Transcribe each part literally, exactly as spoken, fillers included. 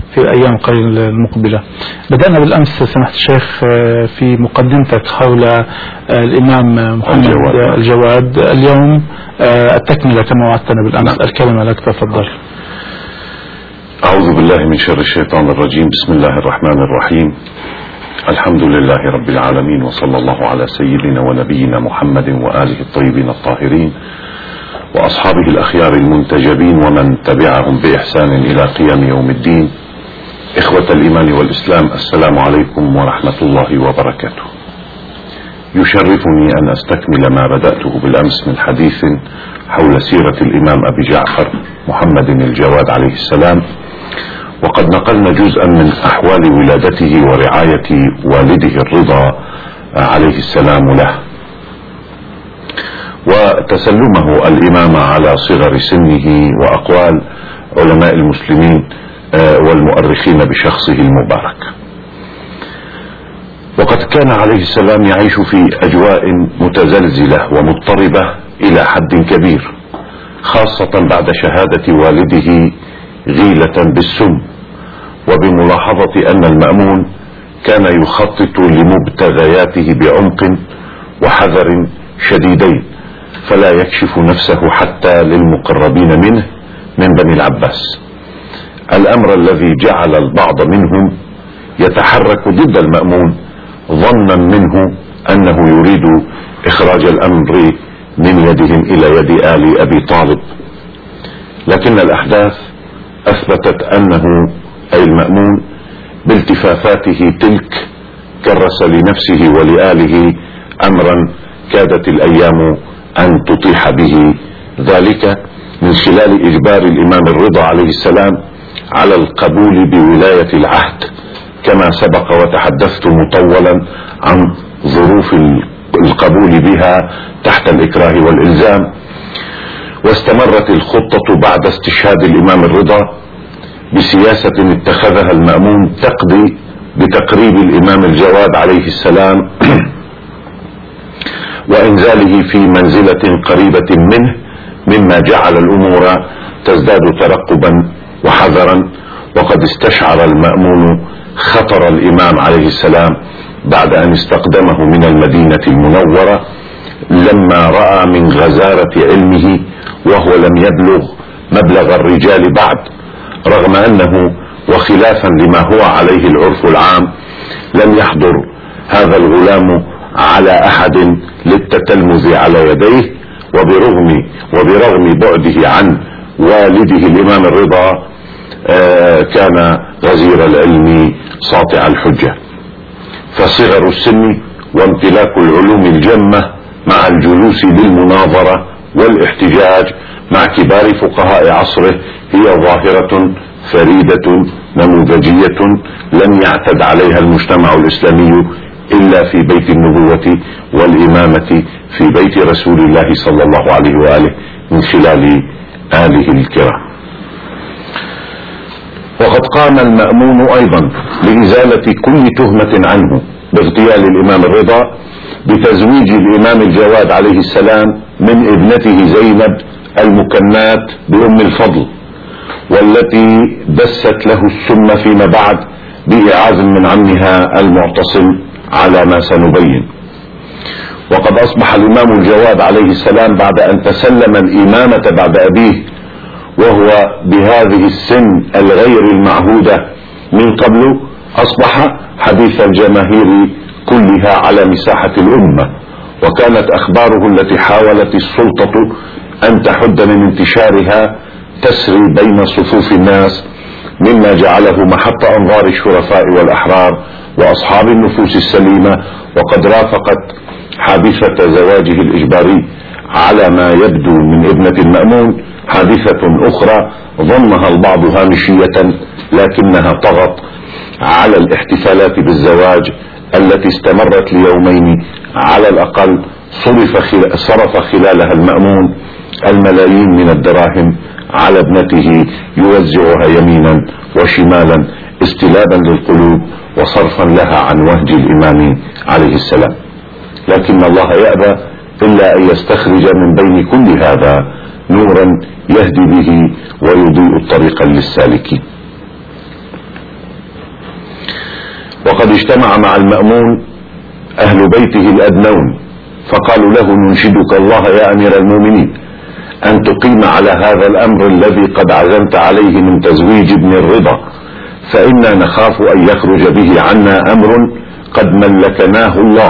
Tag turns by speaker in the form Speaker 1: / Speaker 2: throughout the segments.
Speaker 1: في الأيام القليلة المقبلة. بدأنا بالأمس سماحة الشيخ في مقدمتك حول الإمام محمد الجواد, الجواد. اليوم التكملة كما وعدتنا بالأمس. نعم. الكلمة لك، تفضل.
Speaker 2: أعوذ بالله من شر الشيطان الرجيم. بسم الله الرحمن الرحيم. الحمد لله رب العالمين، وصلى الله على سيدنا ونبينا محمد وآله الطيبين الطاهرين وأصحابه الأخيار المنتجبين ومن تبعهم بإحسان إلى قيام يوم الدين. إخوة الإيمان والإسلام، السلام عليكم ورحمة الله وبركاته. يشرفني أن أستكمل ما بدأته بالأمس من حديث حول سيرة الإمام أبي جعفر محمد الجواد عليه السلام، وقد نقلنا جزءا من أحوال ولادته ورعاية والده الرضا عليه السلام له، وتسلمه الإمامة على صغر سنه وأقوال علماء المسلمين والمؤرخين بشخصه المبارك. وقد كان عليه السلام يعيش في أجواء متزلزلة ومضطربة إلى حد كبير، خاصة بعد شهادة والده غيلة بالسم، وبملاحظة أن المأمون كان يخطط لمبتغياته بعمق وحذر شديدين، فلا يكشف نفسه حتى للمقربين منه من بني العباس، الأمر الذي جعل البعض منهم يتحرك ضد المأمون ظنا منه أنه يريد إخراج الأمر من يدهم إلى يد آل أبي طالب. لكن الأحداث أثبتت أنه أي المأمون بالتفافاته تلك كرس لنفسه ولآله أمرا كادت الأيام أن تطيح به، ذلك من خلال إجبار الإمام الرضا عليه السلام على القبول بولاية العهد، كما سبق وتحدثت مطولا عن ظروف القبول بها تحت الإكراه والإلزام. واستمرت الخطة بعد استشهاد الإمام الرضا بسياسة اتخذها المأمون تقضي بتقريب الإمام الجواد عليه السلام وإنزاله في منزلة قريبة منه، مما جعل الأمور تزداد ترقبا وحذرا. وقد استشعر المأمون خطر الإمام عليه السلام بعد أن استقدمه من المدينة المنورة، لما رأى من غزارة علمه وهو لم يبلغ مبلغ الرجال بعد، رغم أنه وخلافا لما هو عليه العرف العام لم يحضر هذا الغلام على أحد للتتلمذ على يديه، وبرغم وبرغم بعده عن والده الإمام الرضا آه كان غزير العلم ساطع الحجة. فصغر السن وامتلاك العلوم الجمة مع الجلوس للمناظرة والاحتجاج مع كبار فقهاء عصره هي ظاهرة فريدة نموذجية لم يعتد عليها المجتمع الإسلامي إلا في بيت النبوة والإمامة في بيت رسول الله صلى الله عليه وآله من خلال آله الكرام. وقد قام المأمون أيضا لإزالة كل تهمة عنه باغتيال الإمام الرضا بتزويج الإمام الجواد عليه السلام من ابنته زينب المكنات بأم الفضل، والتي دست له السم فيما بعد بإعاز من عمها المعتصم على ما سنبين. وقد أصبح الإمام الجواد عليه السلام بعد أن تسلم الإمامة بعد أبيه وهو بهذه السن الغير المعهودة من قبل، أصبح حديث الجماهير كلها على مساحة الأمة، وكانت أخباره التي حاولت السلطة أن تحد من انتشارها تسري بين صفوف الناس، مما جعله محط أنظار الشرفاء والأحرار وأصحاب النفوس السليمة. وقد رافقت حادثة زواجه الإجباري على ما يبدو من ابنة المأمون حادثة أخرى ظنها البعض هامشية، لكنها طغت على الاحتفالات بالزواج التي استمرت ليومين على الأقل. صرف, خل... صرف خلالها المأمون الملايين من الدراهم على ابنته يوزعها يمينا وشمالا استلابا للقلوب وصرفا لها عن وهج الإمام عليه السلام. لكن الله يأبى إلا أن يستخرج من بين كل هذا نورا يهدي به ويضيء الطريق للسالكين. وقد اجتمع مع المأمون أهل بيته الأدنون فقالوا له: ننشدك الله يا أمير المؤمنين أن تقيم على هذا الأمر الذي قد عزمت عليه من تزويج ابن الرضا، فإنا نخاف أن يخرج به عنا أمر قد ملكناه الله،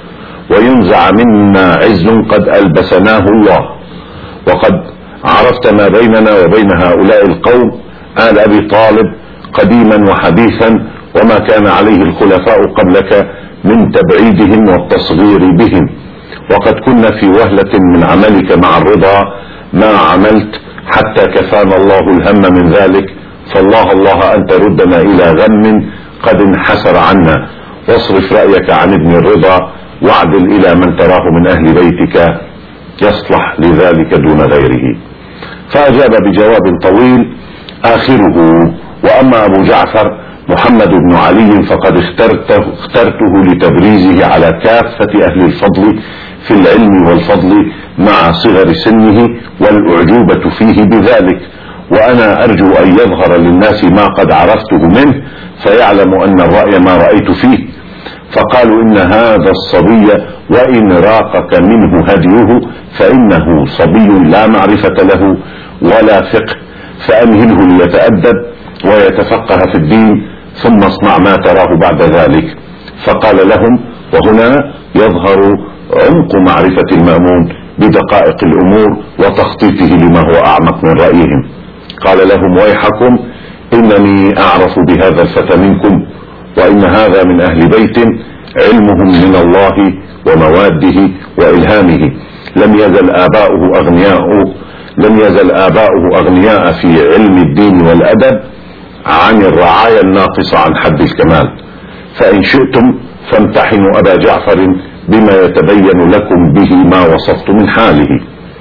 Speaker 2: وينزع منا عز قد ألبسناه الله، وقد عرفت ما بيننا وبين هؤلاء القوم آل أبي طالب قديما وحديثا، وما كان عليه الخلفاء قبلك من تبعيدهم والتصغير بهم، وقد كنا في وهلة من عملك مع الرضا ما عملت حتى كفانا الله الهم من ذلك، فالله الله أن تردنا إلى غم قد انحسر عنا، واصرف رأيك عن ابن الرضا واعدل إلى من تراه من أهل بيتك يصلح لذلك دون غيره. فأجاب بجواب طويل آخره: وأما أبو جعفر محمد بن علي فقد اخترته, اخترته لتبريزه على كافة أهل الفضل في العلم والفضل مع صغر سنه والأعجوبة فيه بذلك، وأنا أرجو أن يظهر للناس ما قد عرفته منه فيعلم أن الرأي ما رأيت فيه. فقالوا: إن هذا الصبي وإن راقك منه هديه فإنه صبي لا معرفة له ولا فقه، فأمهله ليتأدب ويتفقه في الدين، ثم اصنع ما تراه بعد ذلك. فقال لهم، وهنا يظهر عمق معرفة المأمون بدقائق الأمور وتخطيطه لما هو أعمق من رأيهم. قال لهم: ويحكم إنني أعرف بهذا الفتى منكم، وإن هذا من أهل بيت علمهم من الله ومواده وإلهامه، لم يزل آباؤه أغنياء لم يزل آباؤه أغنياء في علم الدين والأدب عن الرعاية الناقصة عن حد الكمال، فإن شئتم فامتحنوا أبا جعفر بما يتبين لكم به ما وصفت من حاله.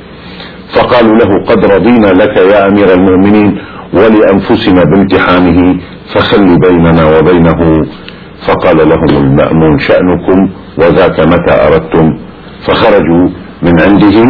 Speaker 2: فقالوا له: قد رضينا لك يا أمير المؤمنين ولأنفسنا بامتحانه، فخل بيننا وبينه. فقال لهم المأمون: شأنكم وذاك متى أردتم. فخرجوا من عنده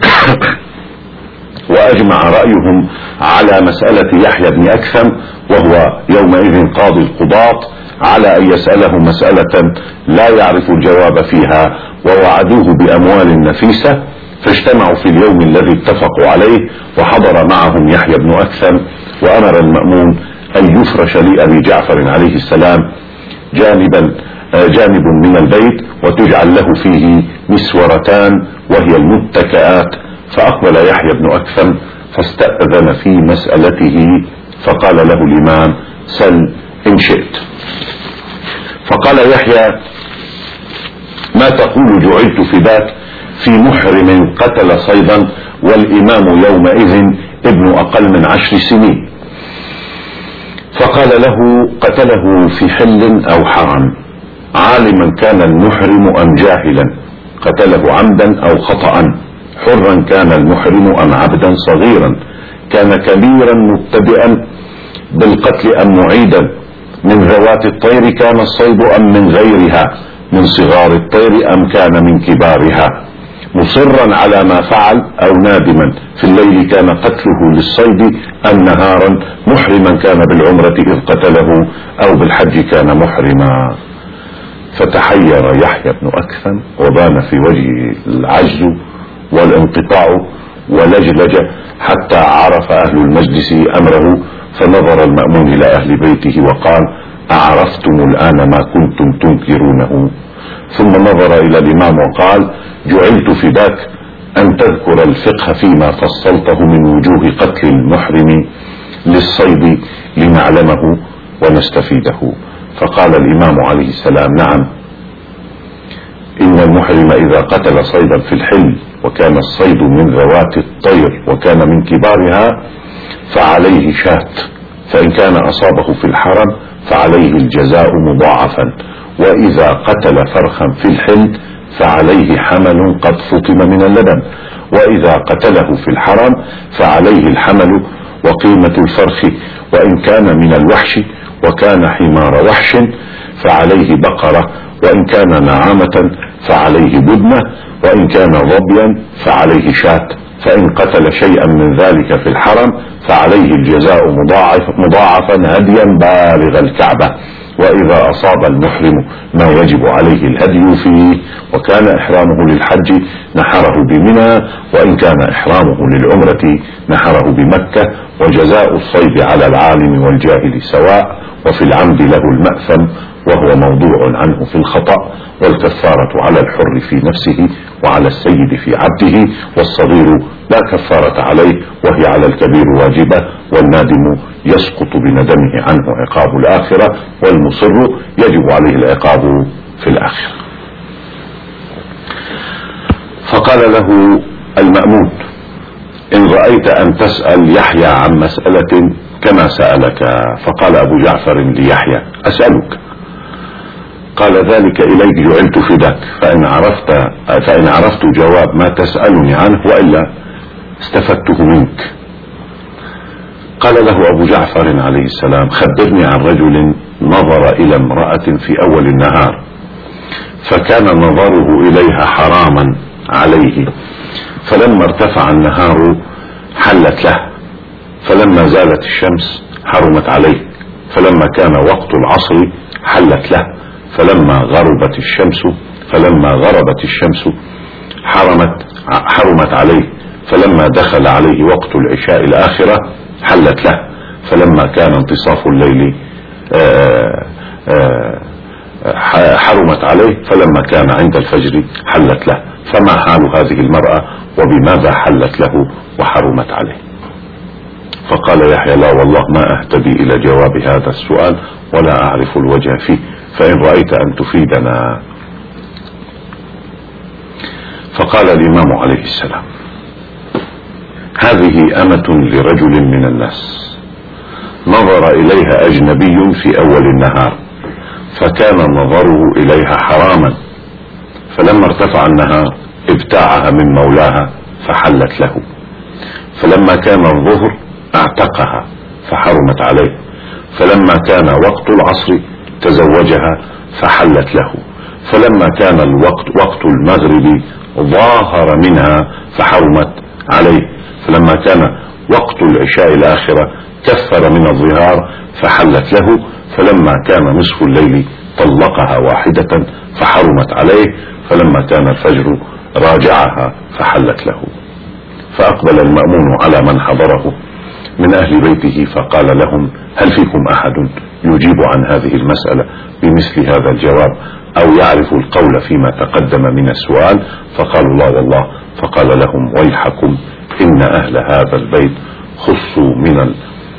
Speaker 2: وأجمع رأيهم على مسألة يحيى بن أكثم، وهو يومئذ قاضي القضاة، على أن يسأله مسألة لا يعرف الجواب فيها، ووعدوه بأموال نفيسة. فاجتمعوا في اليوم الذي اتفقوا عليه، وحضر معهم يحيى بن أكثم، وأمر المأمون أن يفرش لأبي جعفر عليه السلام جانبا جانب من البيت، وتجعل له فيه مسورتان وهي المتكئات. فأقبل يحيى بن أكثم فاستأذن في مسألته، فقال له الإمام: سل إن شئت. فقال يحيى: ما تقول جعلت فداك في محرم قتل صيدا والإمام يومئذ ابن أقل من عشر سنين. فقال له: قتله في حل أو حرم، عالما كان المحرم أم جاهلا، قتله عمدا أو خطأ، حرا كان المحرم أم عبدا صغيرا، كان كبيرا مبتدئا بالقتل أم معيدا، من ذوات الطير كان الصيد أم من غيرها، من صغار الطير أم كان من كبارها، مصرا على ما فعل أو نادما، في الليل كان قتله للصيد أم نهارا، محرما كان بالعمرة إذ قتله أو بالحج كان محرما. فتحير يحيى بن أكثم وبان في وجهه العجز والانقطاع ولجلج، حتى عرف أهل المجلس أمره. فنظر المأمون إلى أهل بيته وقال: أعرفتم الآن ما كنتم تنكرونه؟ ثم نظر إلى الإمام وقال: جعلت فداك أن تذكر الفقه فيما فصلته من وجوه قتل المحرم للصيد لنعلمه ونستفيده. فقال الإمام عليه السلام: نعم، إن المحرم إذا قتل صيدا في الحل وكان الصيد من ذوات الطير وكان من كبارها فعليه شاة، فإن كان أصابه في الحرم فعليه الجزاء مضاعفا، وإذا قتل فرخا في الحل فعليه حمل قد فطم من اللبن، وإذا قتله في الحرم فعليه الحمل وقيمة الفرخ، وإن كان من الوحش وكان حمار وحش فعليه بقرة، وإن كان نعامة فعليه بدنة، وإن كان ظبيا فعليه شاة، فإن قتل شيئا من ذلك في الحرم فعليه الجزاء مضاعف مضاعفا هديا بالغ الكعبة، وإذا أصاب المحرم ما يجب عليه الهدي فيه، وكان إحرامه للحج نحره بمنى، وإن كان إحرامه للعمرة نحره بمكة. وجزاء الصيد على العالم والجاهل سواء، وفي العمد له المأثم وهو موضوع عنه في الخطأ، والكفارة على الحر في نفسه وعلى السيد في عبده، والصغير لا كفارة عليه وهي على الكبير واجبة، والنادم يسقط بندمه عنه عقاب الآخرة، والمصر يجب عليه العقاب في الآخرة. فقال له المأمون: إن رأيت أن تسأل يحيى عن مسألة كما سألك. فقال أبو جعفر ليحيى: أسألك. قال: ذلك إليك جعلت فداك، فإن عرفت فإن عرفت جواب ما تسألني عنه، وإلا استفدته منك. قال له أبو جعفر عليه السلام: خبرني عن رجل نظر إلى امرأة في أول النهار، فكان نظره إليها حراما عليه، فلما ارتفع النهار حلت له، فلما زالت الشمس حرمت عليه، فلما كان وقت العصر حلت له، فلما غربت الشمس فلما غربت الشمس حرمت حرمت عليه، فلما دخل عليه وقت العشاء الآخرة حلت له، فلما كان انتصاف الليل آآ آآ حرمت عليه، فلما كان عند الفجر حلت له. فما حال هذه المرأة وبماذا حلت له وحرمت عليه؟ فقال يحيى: لا والله ما أهتدي إلى جواب هذا السؤال ولا أعرف الوجه فيه، فإن رأيت أن تفيدنا. فقال الإمام عليه السلام: هذه أمة لرجل من الناس نظر إليها أجنبي في أول النهار، فكان نظره إليها حراما، فلما ارتفع النهار ابتاعها من مولاها فحلت له، فلما كان الظهر اعتقها فحرمت عليه، فلما كان وقت العصر تزوجها فحلت له، فلما كان الوقت وقت المغرب ظاهر منها فحرمت عليه، فلما كان وقت العشاء الآخرة كثر من الظهار فحلت له، فلما كان نصف الليل طلقها واحدة فحرمت عليه، فلما كان الفجر راجعها فحلت له. فأقبل المأمون على من حضره من أهل بيته فقال لهم: هل فيكم أحد يجيب عن هذه المسألة بمثل هذا الجواب أو يعرف القول فيما تقدم من السؤال؟ فقالوا: لا والله. فقال لهم: ويحكم، إن أهل هذا البيت خصوا من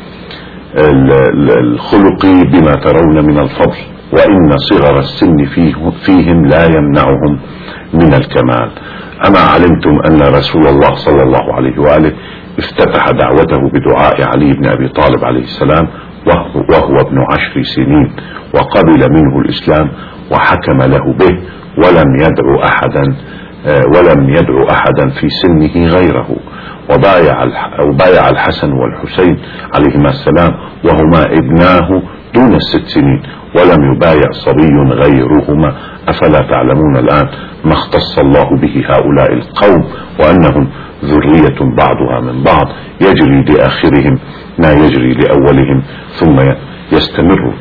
Speaker 2: الخلق بما ترون من الفضل، وإن صغر السن فيه فيهم لا يمنعهم من الكمال. أما علمتم أن رسول الله صلى الله عليه وآله افتتح دعوته بدعاء علي بن أبي طالب عليه السلام وهو ابن عشر سنين، وقبل منه الإسلام وحكم له به، ولم يدعو أحدا ولم يدعو أحدا في سنه غيره، وبايع وبايع الحسن والحسين عليهما السلام وهما ابناه دون الست سنين، ولم يبايع صبي غيرهما. أفلا تعلمون الآن ما اختص الله به هؤلاء القوم، وأنهم ذرية بعضها من بعض، يجري لآخرهم ما يجري لأولهم ثم يستمر.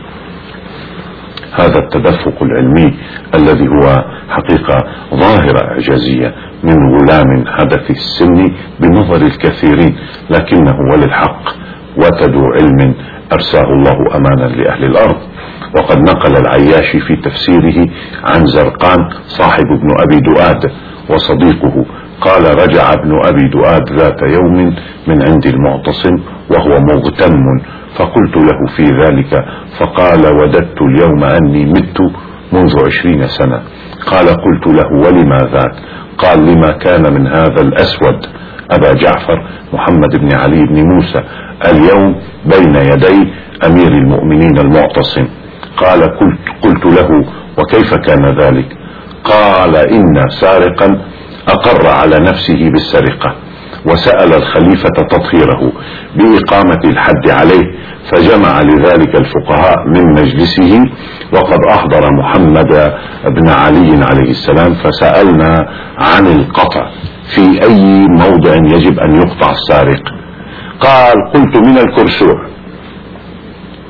Speaker 2: هذا التدفق العلمي الذي هو حقيقة ظاهرة إعجازية من غلام حدث السن بنظر الكثيرين، لكنه وللحق وتد علم أرساه الله أمانا لأهل الأرض. وقد نقل العياشي في تفسيره عن زرقان صاحب ابن أبي دؤاد وصديقه قال: رجع ابن أبي دؤاد ذات يوم من عند المعتصم وهو مغتم، فقلت له في ذلك فقال: وددت اليوم أني مت منذ عشرين سنة. قال: قلت له: ولما ذاك؟ قال: لما كان من هذا الأسود أبا جعفر محمد بن علي بن موسى اليوم بين يدي أمير المؤمنين المعتصم. قال: قلت, قلت له: وكيف كان ذلك؟ قال: إن سارقا أقر على نفسه بالسرقة، وسأل الخليفة تطهيره بإقامة الحد عليه، فجمع لذلك الفقهاء من مجلسه، وقد أحضر محمد بن علي عليه السلام، فسألنا عن القطع في أي موضع يجب أن يقطع السارق. قال: قلت: من الكرسوع.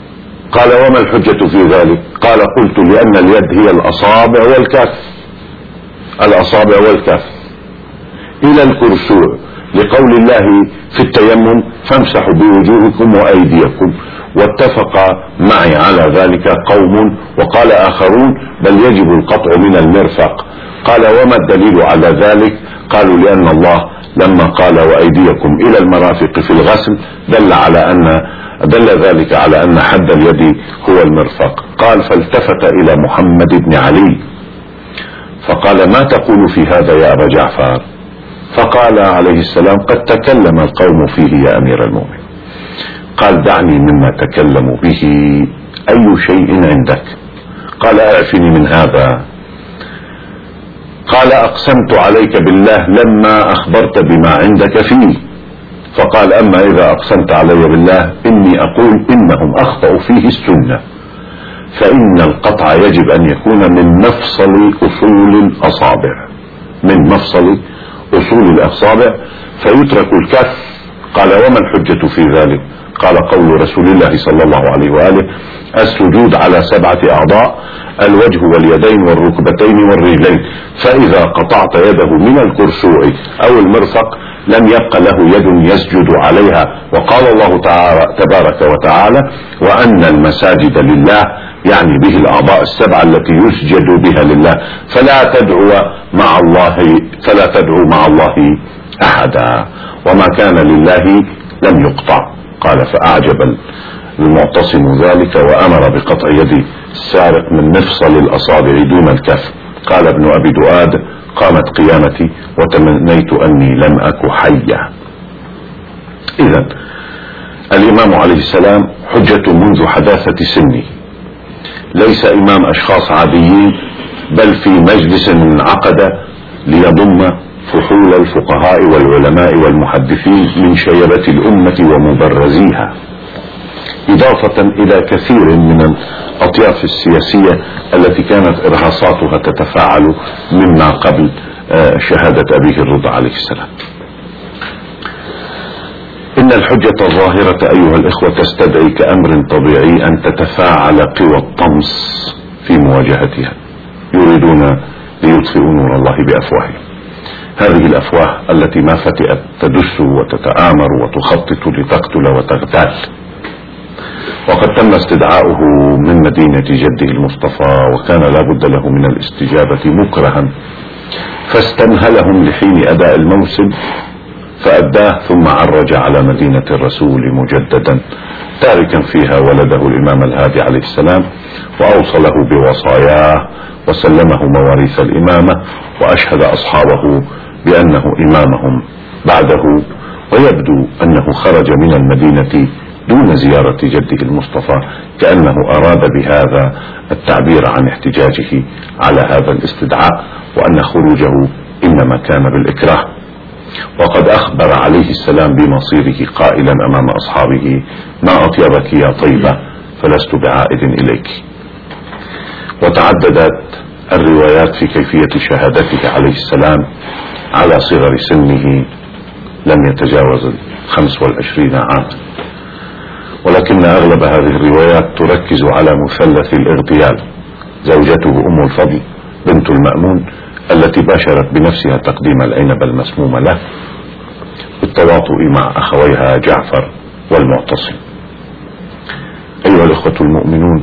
Speaker 2: قال وما الحجة في ذلك؟ قال قلت لأن اليد هي الأصابع والكف، الأصابع والكف إلى الكرسوع، لقول الله في التيمم فامسحوا بوجوهكم وأيديكم، واتفق معي على ذلك قوم وقال آخرون بل يجب القطع من المرفق. قال وما الدليل على ذلك؟ قالوا لأن الله لما قال وأيديكم إلى المرافق في الغسل دل على أن دل ذلك على أن حد اليد هو المرفق. قال فالتفت إلى محمد بن علي فقال ما تقول في هذا يا أبا جعفر؟ فقال عليه السلام قد تكلم القوم فيه يا أمير المؤمنين. قال دعني مما تكلموا به، أي شيء عندك؟ قال أعفني من هذا. قال أقسمت عليك بالله لما أخبرت بما عندك فيه. فقال أما إذا أقسمت علي بالله إني أقول إنهم أخطأوا فيه السنة، فإن القطع يجب أن يكون من مفصل أصول الأصابع، من مفصل أصول الأصابع فيترك الكف. قال وما الحجة في ذلك؟ قال قول رسول الله صلى الله عليه وآله السجود على سبعة أعضاء، الوجه واليدين والركبتين والرجلين، فإذا قطعت يده من الكرسوع أو المرفق لم يبق له يد يسجد عليها. وقال الله تعالى تبارك وتعالى وأن المساجد لله، يعني به الأعضاء السبعة التي يسجد بها لله، فلا تدعو مع الله فلا تدعو مع الله أحدا، وما كان لله لم يقطع. قال فأعجب المعتصم ذلك وأمر بقطع يد السارق من مفصل الأصابع دون الكف. قال ابن أبي دؤاد قامت قيامتي وتمنيت أني لم أك حيا. إذن الإمام عليه السلام حجة منذ حداثة سنه، ليس إمام أشخاص عاديين، بل في مجلس انعقد ليضم فحول الفقهاء والعلماء والمحدثين من شيبة الأمة ومبرزيها، إضافة إلى كثير من الأطياف السياسية التي كانت إرهاصاتها تتفاعل مما قبل شهادة أبيه الرضا عليه السلام. إن الحجة الظاهرة أيها الإخوة تستدعي كأمر طبيعي أن تتفاعل قوى الطمس في مواجهتها، يريدون ليطفئوا نور الله بأفواههم. هذه الأفواه التي ما فتئت تدس وتتآمر وتخطط لتقتل وتغتال. وقد تم استدعاؤه من مدينة جده المصطفى وكان لا بد له من الاستجابة مكرها، فاستمهلهم لحين أداء الموسم فأداه، ثم عرج على مدينة الرسول مجددا تاركا فيها ولده الإمام الهادي عليه السلام، وأوصله بوصاياه وسلمه مواريث الإمامة وأشهد أصحابه بأنه إمامهم بعده. ويبدو أنه خرج من المدينة دون زيارة جده المصطفى، كأنه أراد بهذا التعبير عن احتجاجه على هذا الاستدعاء، وأن خروجه إنما كان بالإكراه. وقد أخبر عليه السلام بمصيره قائلا أمام أصحابه ما أطيبك يا طيبة فلست بعائد إليك. وتعددت الروايات في كيفية شهادته عليه السلام على صغر سنه لم يتجاوز الخمس والعشرين عاما، ولكن أغلب هذه الروايات تركز على مثلث الاغتيال، زوجته أم الفضل بنت المأمون التي باشرت بنفسها تقديم العنب المسموم له بالتواطؤ مع أخويها جعفر والمعتصم. أيها الأخوة المؤمنون،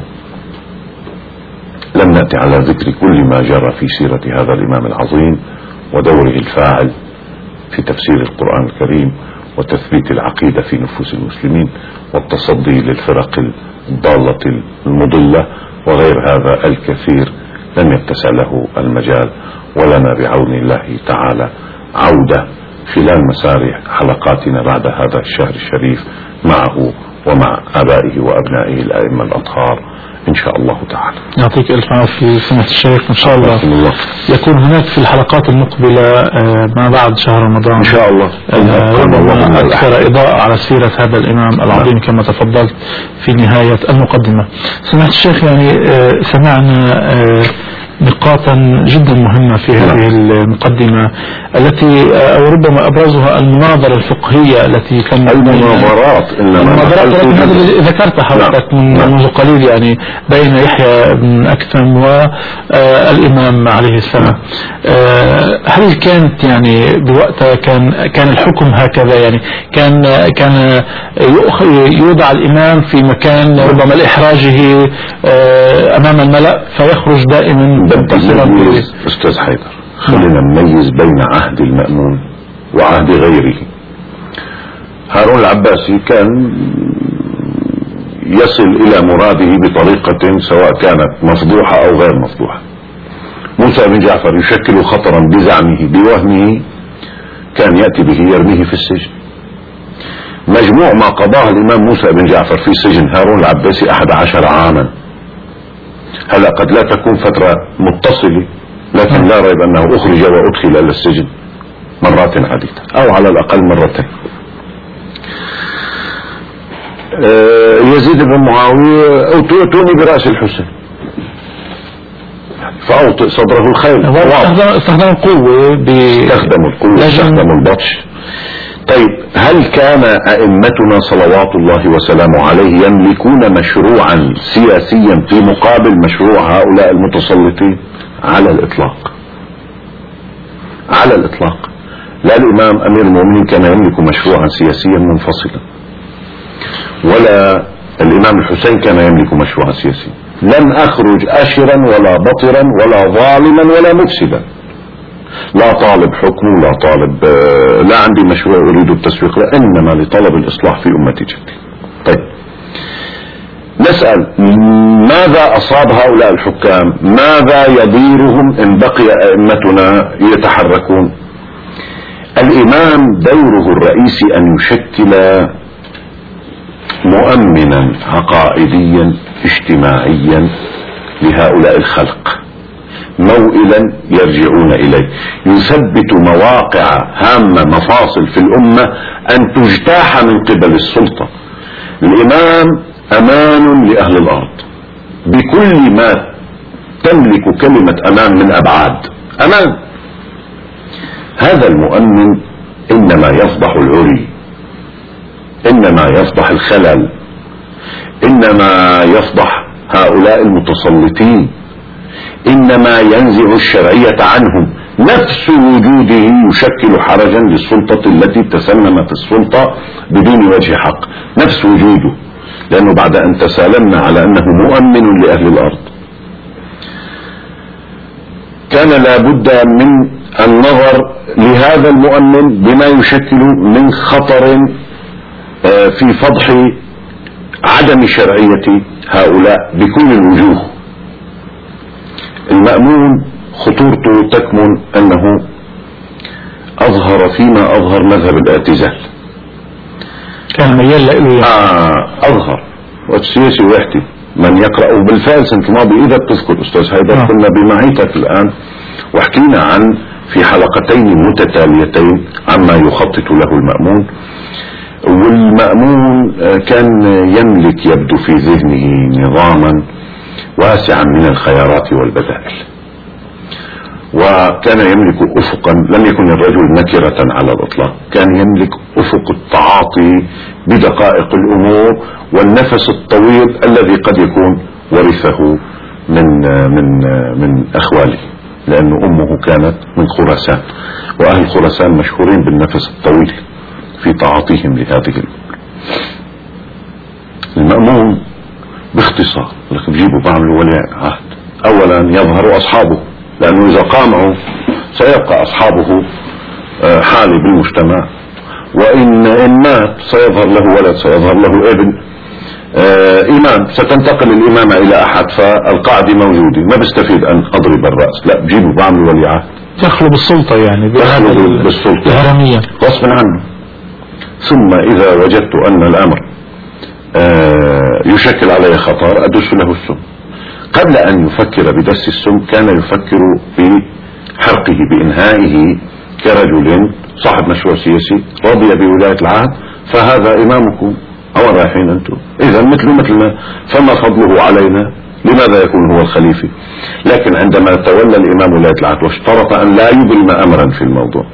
Speaker 2: لم نأتي على ذكر كل ما جرى في سيرة هذا الإمام العظيم ودوره الفاعل في تفسير القرآن الكريم وتثبيت العقيدة في نفوس المسلمين والتصدي للفرق الضالة المضلة وغير هذا الكثير لم يتسع له المجال، ولنا بعون الله تعالى عودة خلال مسار حلقاتنا بعد هذا الشهر الشريف معه ومع آبائه وأبنائه الأئمة الأطهار إن شاء الله تعالى.
Speaker 1: يعطيك ألف عافية سماحة الشيخ. إن شاء الله, الله يكون هناك في الحلقات المقبلة ما بعد شهر رمضان إن
Speaker 2: شاء الله
Speaker 1: ربما أكثر إضاءة على سيرة هذا الإمام العظيم كما تفضلت في نهاية المقدمة. سماحة الشيخ، يعني سمعنا نقاطا جدا مهمة في هذه المقدمة التي أو ربما أبرزها المناظرة الفقهية التي تم
Speaker 2: المناظرات
Speaker 1: المناظرات التي هذا ذكرتها حضرتك منذ قليل يعني بين يحيى بن أكثم والإمام عليه السلام. هل كانت يعني بوقتها كان كان الحكم هكذا يعني كان كان يوضع الإمام في مكان ربما لإحراجه أمام الملأ فيخرج دائما
Speaker 2: نميز أستاذ حيدر، خلينا نميز بين عهد المأمون وعهد غيره. هارون العباسي كان يصل إلى مراده بطريقة سواء كانت مفضوحة أو غير مفضوحة. موسى بن جعفر يشكل خطرا بزعمه بوهمه، كان يأتي به يرميه في السجن. مجموع ما قضاه الإمام موسى بن جعفر في سجن هارون العباسي أحد عشر عاما. هلا قد لا تكون فترة متصلة، لكن لا ريب أنه أخرج وأدخل إلى السجن مرات عديدة أو على الأقل مرتين. يزيد بن معاوية أوتوني برأس الحسين فأوطئ صدره الخيل.
Speaker 1: استخدم القوة
Speaker 2: استخدموا القوة استخدموا البطش. طيب هل كان أئمتنا صلوات الله وسلامه عليه يملكون مشروعا سياسيا في مقابل مشروع هؤلاء المتسلطين؟ على الإطلاق، على الإطلاق. لا الإمام أمير المؤمنين كان يملك مشروعا سياسيا منفصلا، ولا الإمام الحسين كان يملك مشروعا سياسيا. لن أخرج أشرا ولا بطرا ولا ظالما ولا مفسدا، لا طالب حكم ولا طالب لا عندي مشروع أريد التسويق، لا، إنما لطلب الإصلاح في أمة جدي. طيب نسأل ماذا أصاب هؤلاء الحكام؟ ماذا يضيرهم إن بقي أئمتنا يتحركون؟ الإمام دوره الرئيسي أن يشكل مؤمنا عقائديا اجتماعيا لهؤلاء الخلق، موئلا يرجعون إليه، يثبت مواقع هامة مفاصل في الأمة أن تجتاح من قبل السلطة. الإمام أمان لأهل الأرض بكل ما تملك كلمة أمان من أبعاد. أمان. هذا المؤمن إنما يفضح العري، إنما يفضح الخلل، إنما يفضح هؤلاء المتسلطين، إنما ينزع الشرعية عنهم. نفس وجوده يشكل حرجا للسلطة التي تسلمت السلطة بدون وجه حق، نفس وجوده، لأنه بعد أن تسالمنا على أنه مؤمن لأهل الأرض كان لابد من النظر لهذا المؤمن بما يشكل من خطر في فضح عدم شرعية هؤلاء بكل الوجوه. المأمون خطورته تكمن أنه أظهر فيما أظهر مذهب الاعتزال،
Speaker 1: كان ميال لإله
Speaker 2: آه أظهر والسياسي ويحتي من يقرأ بالفعل سنة الماضي. إذا بتذكر أستاذ حيدر آه. كنا بمعيتك الآن وحكينا عن في حلقتين متتاليتين عما يخطط له المأمون. والمأمون كان يملك يبدو في ذهنه نظاما واسعا من الخيارات والبدائل، وكان يملك أفقا لم يكن الرجل نكرة على الإطلاق، كان يملك أفق التعاطي بدقائق الأمور والنفس الطويل الذي قد يكون ورثه من من من أخواله، لأن أمه كانت من خراسان، وأهل خراسان مشهورين بالنفس الطويل في تعاطيهم لهذه الأمور. المأمون باختصار لك بجيبوا بعملوا ولي عهد. أولا يظهر أصحابه، لأنه إذا قامعوا سيبقى أصحابه حالي بالمجتمع، وإن إن مات سيظهر له ولد، سيظهر له ابن إمام، ستنتقل الإمامة إلى أحد، فالقاعدة موجودة، ما بستفيد أن أضرب الرأس، لا بجيبوا بعملوا ولي عهد
Speaker 1: يخلو بالسلطة، يعني
Speaker 2: يخلو بالسلطة
Speaker 1: الهرمية
Speaker 2: غصبا عنه. ثم إذا وجدت أن الأمر يشكل عليه خطر أدس له السم. قبل أن يفكر بدس السم كان يفكر بحرقه، بإنهائه، كرجل صاحب مشروع سياسي رضي بولاية العهد، فهذا إمامكم، أو رايحين أنتم، إذا مثل مثل ما، فما فضله علينا لماذا يكون هو الخليفة؟ لكن عندما تولى الإمام ولاية العهد واشترط أن لا يبرم أمرا في الموضوع،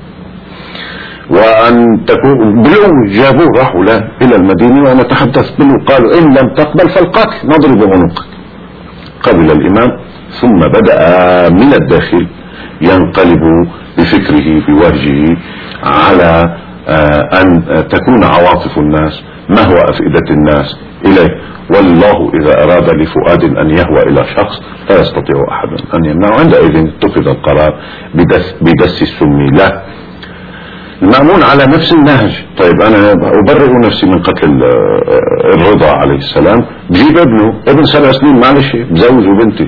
Speaker 2: وأن تكون بلو جابوه راحوا له إلى المدينة ونتحدث منه، قالوا إن لم تقبل فالقتل نضرب عنقك. قبل الإمام، ثم بدأ من الداخل ينقلب بفكره بوجهه على أن تكون عواطف الناس مهوى أفئدة الناس إليه، والله إذا أراد لفؤاد أن يهوى إلى شخص لا يستطيع أحد أن يمنعه. عندئذ اتخذ القرار بدس, بدس السم له. المأمون على نفس النهج. طيب أنا أبرئ نفسي من قتل الرضا عليه السلام، بجيب ابنه ابن سبع سنين معلش بزوجه بنتي،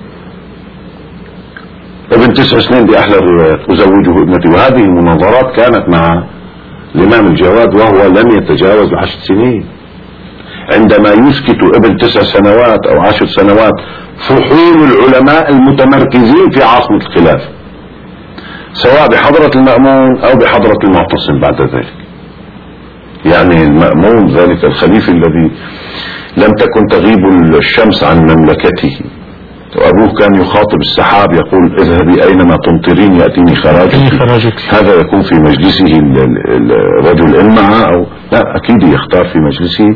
Speaker 2: ابن تسع سنين بأحلى الروايات أزوجه ابنتي. وهذه المناظرات كانت مع الإمام الجواد وهو لم يتجاوز عشر سنين. عندما يسكت ابن تسع سنوات أو عشر سنوات فحول العلماء المتمركزين في عاصمة الخلافة، سواء بحضرة المأمون أو بحضرة المعتصم بعد ذلك. يعني المأمون ذلك الخليفة الذي لم تكن تغيب الشمس عن مملكته، وأبوه كان يخاطب السحاب يقول اذهبي أينما تمطرين يأتيني خراجك. هذا يكون في مجلسه الرجل إن معه أو لا، أكيد يختار في مجلسه.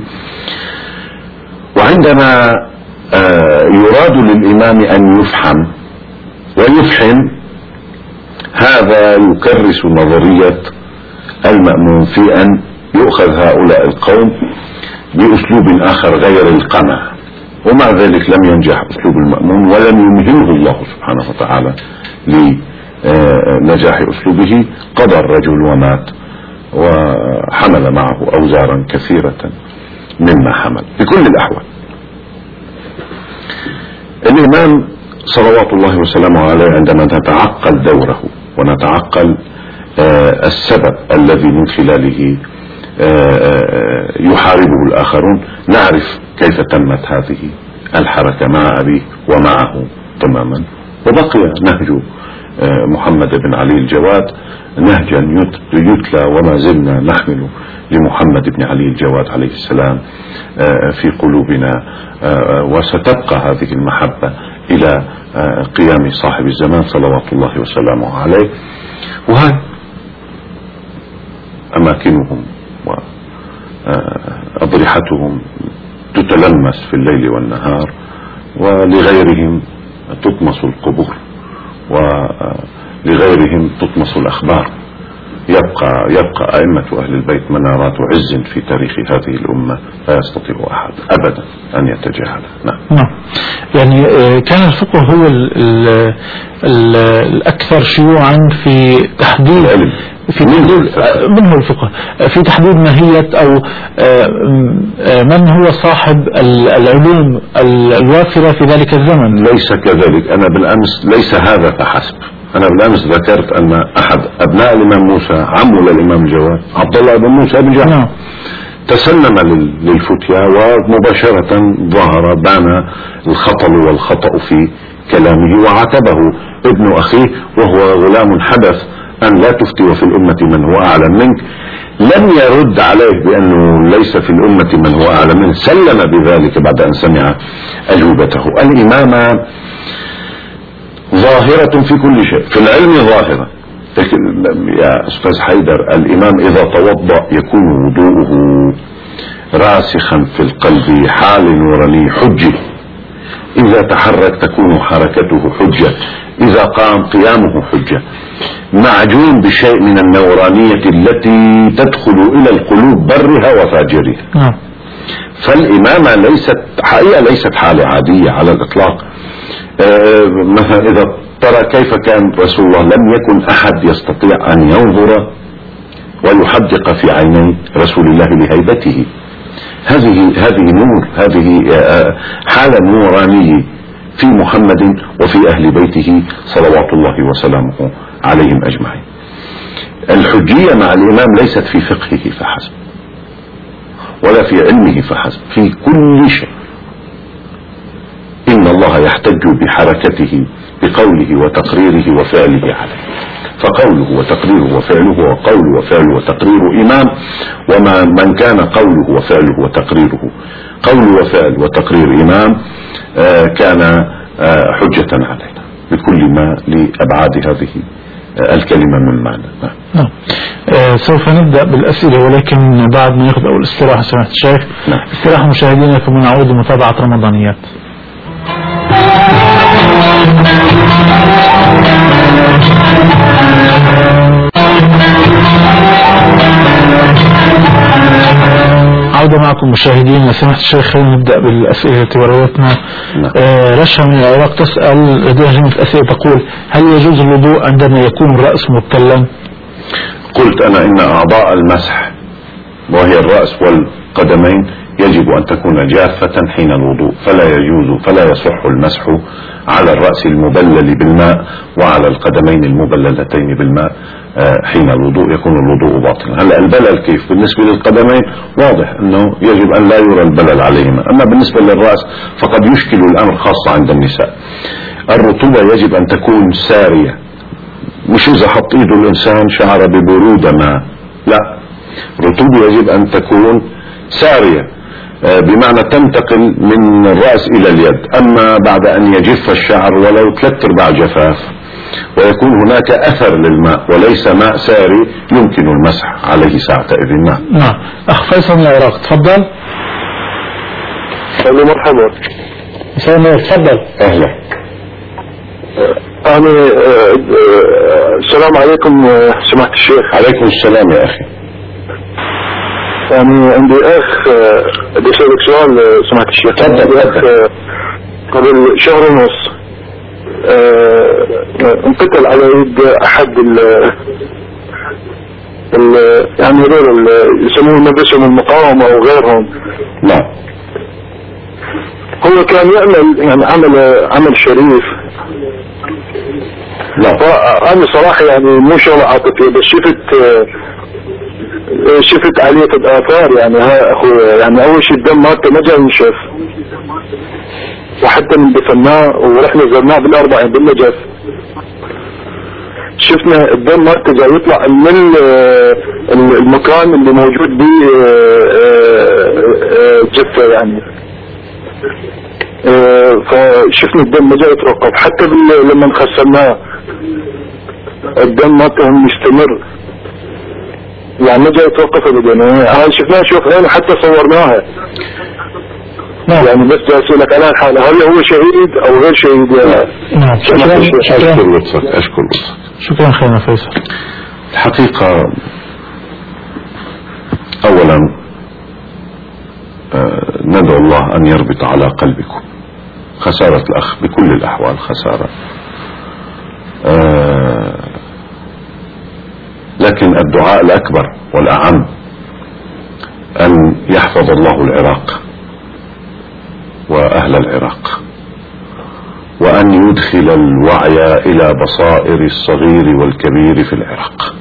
Speaker 2: وعندما يراد للإمام أن يفحم ويفحم، هذا يكرس نظرية المأمون في أن يؤخذ هؤلاء القوم بأسلوب آخر غير القمع، ومع ذلك لم ينجح أسلوب المأمون ولم يمهله الله سبحانه وتعالى لنجاح أسلوبه. قضى الرجل ومات وحمل معه أوزارا كثيرة مما حمل. بكل الأحوال الإمام صلوات الله وسلامه عليه عندما نتعقل دوره ونتعقل السبب الذي من خلاله يحاربه الآخرون، نعرف كيف تمت هذه الحركة مع أبيه ومعه تماما. وبقي نهج محمد بن علي الجواد نهجا يتلى وما زلنا نحمل لمحمد بن علي الجواد عليه السلام في قلوبنا، وستبقى هذه المحبة إلى قيام صاحب الزمان صلوات الله وسلامه عليه. وهي أماكنهم وأضرحتهم تتلمس في الليل والنهار، ولغيرهم تطمس القبور، ولغيرهم تطمس الأخبار. يبقى يبقى أئمة أهل البيت منارات عز في تاريخ هذه الأمة لا يستطيع أحد أبدا أن يتجاهلها. نعم.
Speaker 1: نعم. يعني كان الفقه هو ال ال ال الأكثر شيوعا في تحديد
Speaker 2: العلم.
Speaker 1: في تحديد من هو الفقه في تحديد ماهية أو من هو صاحب العلوم الوافرة في ذلك الزمن.
Speaker 2: ليس كذلك. أنا بالأمس ليس هذا فحسب. أنا بالأمس ذكرت أن أحد أبناء الإمام موسى عمه للإمام الجواد عبد الله بن موسى بن جعفر نعم. تسلم للفتيا ومباشرة ظهر بان الخطل والخطأ في كلامه، وعاتبه ابن أخيه وهو غلام حدث أن لا تفتي وفي الأمة من هو أعلم منك. لم يرد عليه بأنه ليس في الأمة من هو أعلم منه، سلم بذلك بعد أن سمع أجوبته. الإمامة ظاهرة في كل شيء، في العلم ظاهرة، لكن يا أستاذ حيدر الإمام إذا توضأ يكون وضوءه راسخا في القلب حال نوراني حجة، إذا تحرك تكون حركته حجة، إذا قام قيامه حجة، معجون بشيء من النورانية التي تدخل إلى القلوب برها وفاجرها. فالإمامة ليست حقيقة ليست حالة عادية على الإطلاق. آه مثلا إذا ترى كيف كان رسول الله، لم يكن أحد يستطيع أن ينظر ويحدق في عيني رسول الله لهيبته. هذه هذه نور، هذه آه حالة نورانية في محمد وفي أهل بيته صلوات الله وسلامه عليهم أجمعين. الحجية مع الإمام ليست في فقهه فحسب ولا في علمه فحسب، في كل شيء. إن الله يحتج بحركته بقوله وتقريره وفعله عليه. فقوله وتقريره وفعله وقوله وفعله وتقريره إمام، وما من كان قوله وفعله وتقريره قول وفعل وتقرير إمام آه كان آه حجة علينا بكل ما لأبعاد هذه آه الكلمة من معنى.
Speaker 1: نعم. آه سوف نبدأ بالأسئلة، ولكن بعد ما ياخذ أول استراحة سماحة الشيخ.
Speaker 2: نعم.
Speaker 1: استراحة مشاهدينا، ثم نعود لمتابعة رمضانيات. عودة معكم مشاهدينا. سماحة الشيخ، خلينا نبدأ بالأسئلة التي وردتنا. آه رشا من العراق تسأل، لديها جملة أسئلة تقول: هل يجوز الوضوء عندما يكون الرأس مبتلا؟
Speaker 2: قلت أنا إن أعضاء المسح وهي الرأس والقدمين يجب أن تكون جافة حين الوضوء، فلا يجوز فلا يصح المسح على الرأس المبلل بالماء وعلى القدمين المبللتين بالماء حين الوضوء، يكون الوضوء باطلا. هلا البلل كيف؟ بالنسبة للقدمين واضح أنه يجب أن لا يرى البلل عليهما، أما بالنسبة للرأس فقد يشكل الأمر خاصة عند النساء. الرطوبة يجب أن تكون سارية، مش إذا حط إيده الإنسان شعر ببرودة ما، لا، الرطوبة يجب أن تكون سارية بمعنى تنتقل من الرأس إلى اليد. أما بعد أن يجف الشعر ولو ثلاث أرباع جفاف ويكون هناك أثر للماء وليس ماء ساري يمكن المسح عليه ساعتئذ. نعم.
Speaker 1: نعم. أخ فيصل من العراق، تفضل.
Speaker 3: أهلا مرحبا.
Speaker 1: مساء، تفضل.
Speaker 2: أهلا.
Speaker 3: أنا السلام عليكم سماحة الشيخ.
Speaker 2: عليكم السلام يا أخي.
Speaker 3: يعني عندي أخ بدي أسألك سؤال سماحة الشيخ.
Speaker 2: تفضل.
Speaker 3: أخ قبل شهر ونص انقتل على يد أحد ال ال يعني هذول يسمون نفسهم المقاومة أو غيرهم.
Speaker 2: نعم.
Speaker 3: هو كان يعمل يعني عمل عمل شريف.
Speaker 2: لا.
Speaker 3: أنا صراحة يعني مو شغلة عاطفية، بس شفت شفت عليه الآثار. يعني ها أخوي، يعني أول شيء الدم مالته ما جاي ينشف، وحتى من دفناه ورحنا زرناه بالأربعين بالنجف شفنا الدم مالته جاي يطلع من المكان اللي موجود به جثة يعني. فشفنا الدم ما جاي يتوقف، حتى لما خسرناه الدم مالته مستمر، يعني ما جاي يتوقف ابدا. هاي شفناها شوف عين حتى صورناها.
Speaker 1: نعم.
Speaker 3: يعني بس اسالك على الحالة، هل هو شهيد او غير شهيد؟
Speaker 1: نعم. شكرا.
Speaker 2: اشكر لطفك اشكر لطفك.
Speaker 1: شكرا خينا فيصل.
Speaker 2: الحقيقة اولا ندعو الله ان يربط على قلبكم. خسارة الاخ بكل الاحوال خسارة، لكن الدعاء الأكبر والأعم أن يحفظ الله العراق وأهل العراق، وأن يدخل الوعي إلى بصائر الصغير والكبير في العراق.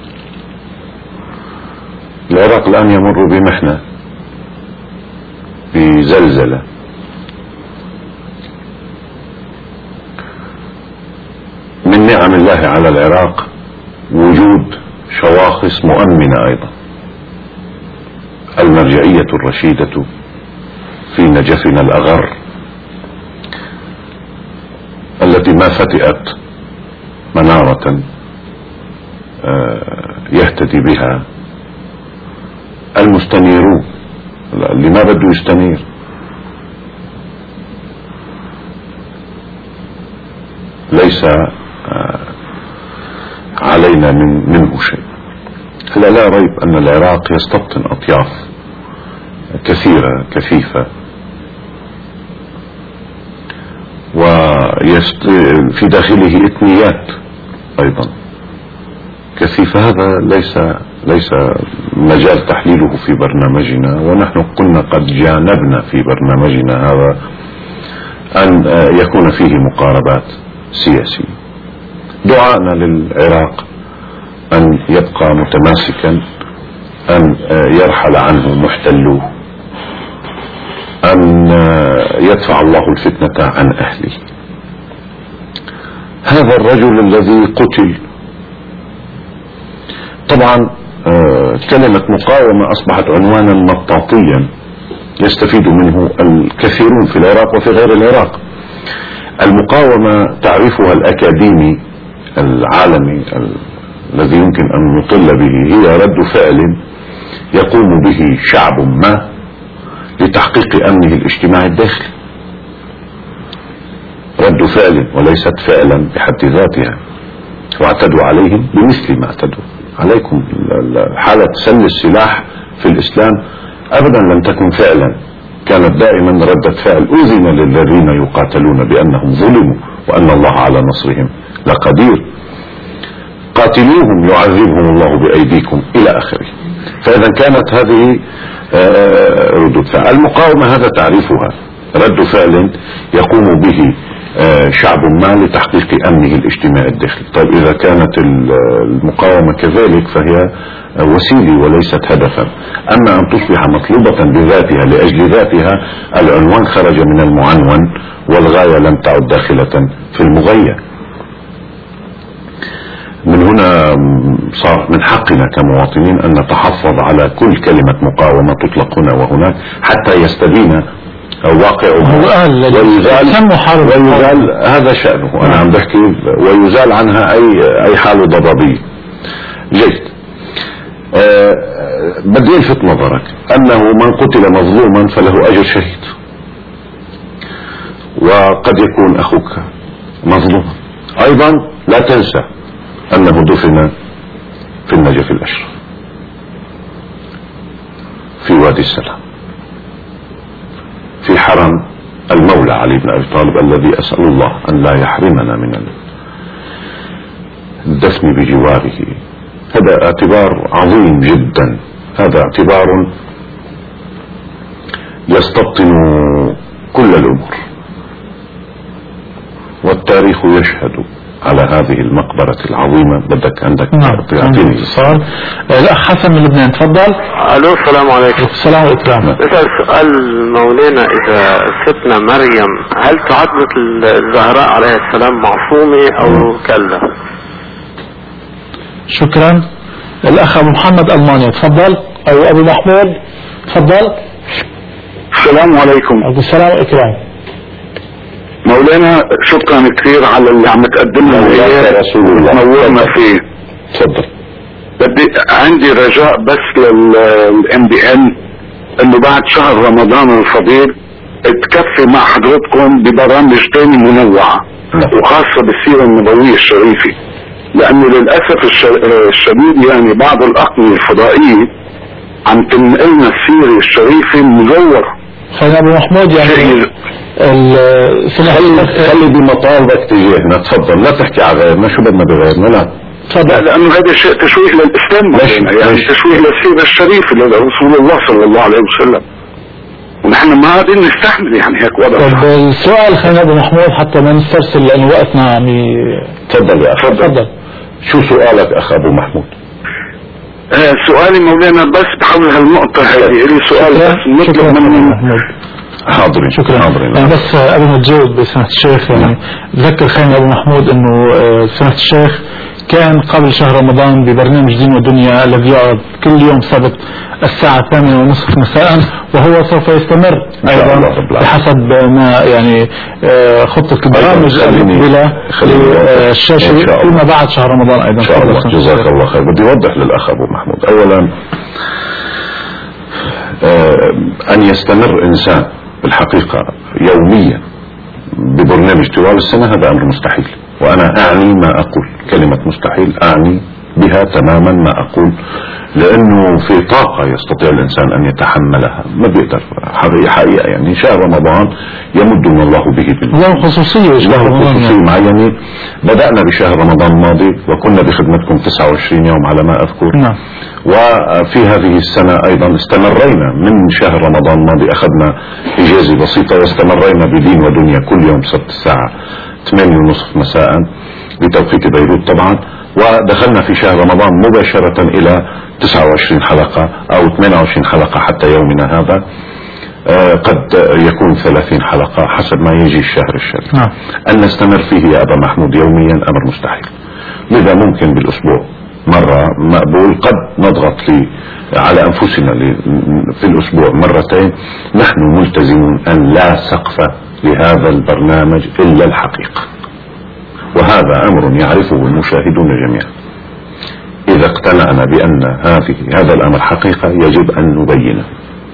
Speaker 2: العراق الآن يمر بمحنة، بزلزلة، من نعم الله على العراق وجود شواخص مؤمنة أيضا. المرجعية الرشيدة في نجفنا الأغر التي ما فتئت منارة يهتدي بها المستنيرون، اللي ما بده يستنير ليس علينا من منه شيء. هلا لا ريب أن العراق يستبطن أطياف كثيرة كثيفة، وفي داخله إثنيات أيضا كثيفة. هذا ليس ليس مجال تحليله في برنامجنا، ونحن كنا قد جانبنا في برنامجنا هذا أن يكون فيه مقاربات سياسية. دعاءنا للعراق أن يبقى متماسكا، أن يرحل عنه محتلوه، أن يدفع الله الفتنة عن أهله. هذا الرجل الذي قتل. طبعا آه كلمة مقاومة أصبحت عنوانا مطاطيا يستفيد منه الكثيرون في العراق وفي غير العراق. المقاومة تعريفها الأكاديمي العالمي الذي يمكن أن نطل به هي رد فعل يقوم به شعب ما لتحقيق أمنه الاجتماعي الداخلي. رد فعل وليست فعلا بحد ذاتها. واعتدوا عليهم بمثل ما اعتدوا عليكم. حالة سل السلاح في الإسلام أبدا لم تكن فعلا، كانت دائما ردة فعل. أذن للذين يقاتلون بأنهم ظلموا وأن الله على نصرهم لقدير، قاتلوهم يعذبهم الله بأيديكم إلى آخره. فإذا كانت هذه ردود فعل. المقاومة هذا تعريفها رد فعل يقوم به شعب ما لتحقيق أمنه الاجتماعي الداخلي. طيب إذا كانت المقاومة كذلك فهي وسيلة وليست هدفا. أما أن تصبح مطلوبة بذاتها لأجل ذاتها، العنوان خرج من المعنون والغاية لم تعد داخلة في المغية. من هنا صار من حقنا كمواطنين أن نتحفظ على كل كلمة مقاومة تطلق هنا وهناك حتى يستبين واقعها ويزال, ويزال هذا شأنه. أنا عم بحكي ويزال عنها أي أي حالة ضبابية. جيد. أه بدي الفت نظرك أنه من قتل مظلوما فله أجر شهيد، وقد يكون أخوك مظلوما أيضا. لا تنسى أنه دفن في النجف الأشرف في وادي السلام في حرم المولى علي بن أبي طالب الذي أسأل الله أن لا يحرمنا من الدفن بجواره. هذا اعتبار عظيم جدا، هذا اعتبار يستبطن كل الأمور، والتاريخ يشهد على هذه المقبرة العظيمة. بدك عندك تعطيني
Speaker 1: اتصال. الأخ حسن من لبنان، تفضل.
Speaker 4: ألو، السلام عليكم.
Speaker 1: السلام والإكرام.
Speaker 4: اسأل سؤال مولانا، إذا ستنا مريم هل تعد الزهراء عليه السلام معصومة أو كلا؟
Speaker 1: شكرا. الأخ أبو محمد ألمانيا، تفضل. أو أبو محمود، تفضل.
Speaker 3: السلام عليكم.
Speaker 1: أبو السلام والإكرام.
Speaker 3: مولانا شكرا كثير على اللي عم تقدم لنا اياه ونورنا فيه.
Speaker 2: تفضل.
Speaker 3: بدي عندي رجاء بس للام بي ان انه بعد شهر رمضان الفضيل تكفي مع حضرتكم ببرامج تاني منوعة وخاصة بالسيرة النبوية الشريفة، لانه للأسف الشديد يعني بعض الأقنية الفضائية عم تنقلنا السيرة الشريفة مزورة.
Speaker 1: خلينا أبو محمود يعني
Speaker 2: خلي خلي بمطالبك تجيهنا. تفضل، لا تحكي على غيرنا، شو بدنا بغيرنا؟ لا
Speaker 3: تفضل. لأنه هذا شيء تشويه للإسلام يعني مش. تشويه للسيرة الشريفة لرسول الله صلى الله عليه وسلم، ونحن ما قادرين نستحمل يعني هيك وضع.
Speaker 1: طب السؤال خلينا أبو محمود حتى ما نسترسل لأنه وقتنا عم.
Speaker 2: تفضل يا أخي.
Speaker 1: تفضل.
Speaker 2: شو سؤالك أخ أبو محمود؟
Speaker 3: آه سؤالي مولانا بس بحول هالنقطة هذه لي سؤال بس نطلب منه.
Speaker 2: حاضرين.
Speaker 1: شكرا.
Speaker 2: حاضرين.
Speaker 1: أنا بس قبل ما تجاوب بسماحة الشيخ يعني تذكر خلينا أبو محمود إنه سماحة الشيخ كان قبل شهر رمضان ببرنامج دين ودنيا الذي يعرض كل يوم سبت الساعة الثامنة ونصف مساء، وهو سوف يستمر أيضا بحسب ما يعني خطة البرامج المقبلة للشاشة فيما بعد شهر رمضان أيضا.
Speaker 2: إن شاء الله. جزاك الله خير. بدي أوضح للأخ أبو محمود أولا أن يستمر إنسان بالحقيقة يوميا ببرنامج طوال السنة هذا أمر مستحيل، وأنا أعني ما أقول. كلمة مستحيل أعني بها تماما ما أقول، لأنه في طاقة يستطيع الإنسان أن يتحملها ما بيقدر. حقيقة يعني شهر رمضان يمدنا الله به
Speaker 1: له خصوصية
Speaker 2: له خصوصية معينة. بدأنا بشهر رمضان الماضي وكنا بخدمتكم تسعة وعشرين يوم على ما أذكر.
Speaker 1: نعم.
Speaker 2: وفي هذه السنة أيضا استمرينا من شهر رمضان الماضي، أخذنا إجازة بسيطة واستمرينا بدين ودنيا كل يوم سبت الساعة ثمانية ونصف مساء بتوقيت بيروت طبعا، ودخلنا في شهر رمضان مباشرة إلى تسعة وعشرين حلقة أو ثمانية وعشرين حلقة حتى يومنا هذا. آه قد يكون ثلاثين حلقة حسب ما يجي الشهر الشريف.
Speaker 1: نعم.
Speaker 2: أن نستمر فيه يا أبا محمود يوميا أمر مستحيل، لذا ممكن بالأسبوع مرة مقبول، قد نضغط لي على أنفسنا في الأسبوع مرتين. نحن ملتزمون أن لا سقف لهذا البرنامج إلا الحقيقة، وهذا أمر يعرفه المشاهدون جميعا. إذا اقتنعنا بأن هذه هذا الأمر حقيقة يجب أن نبينه.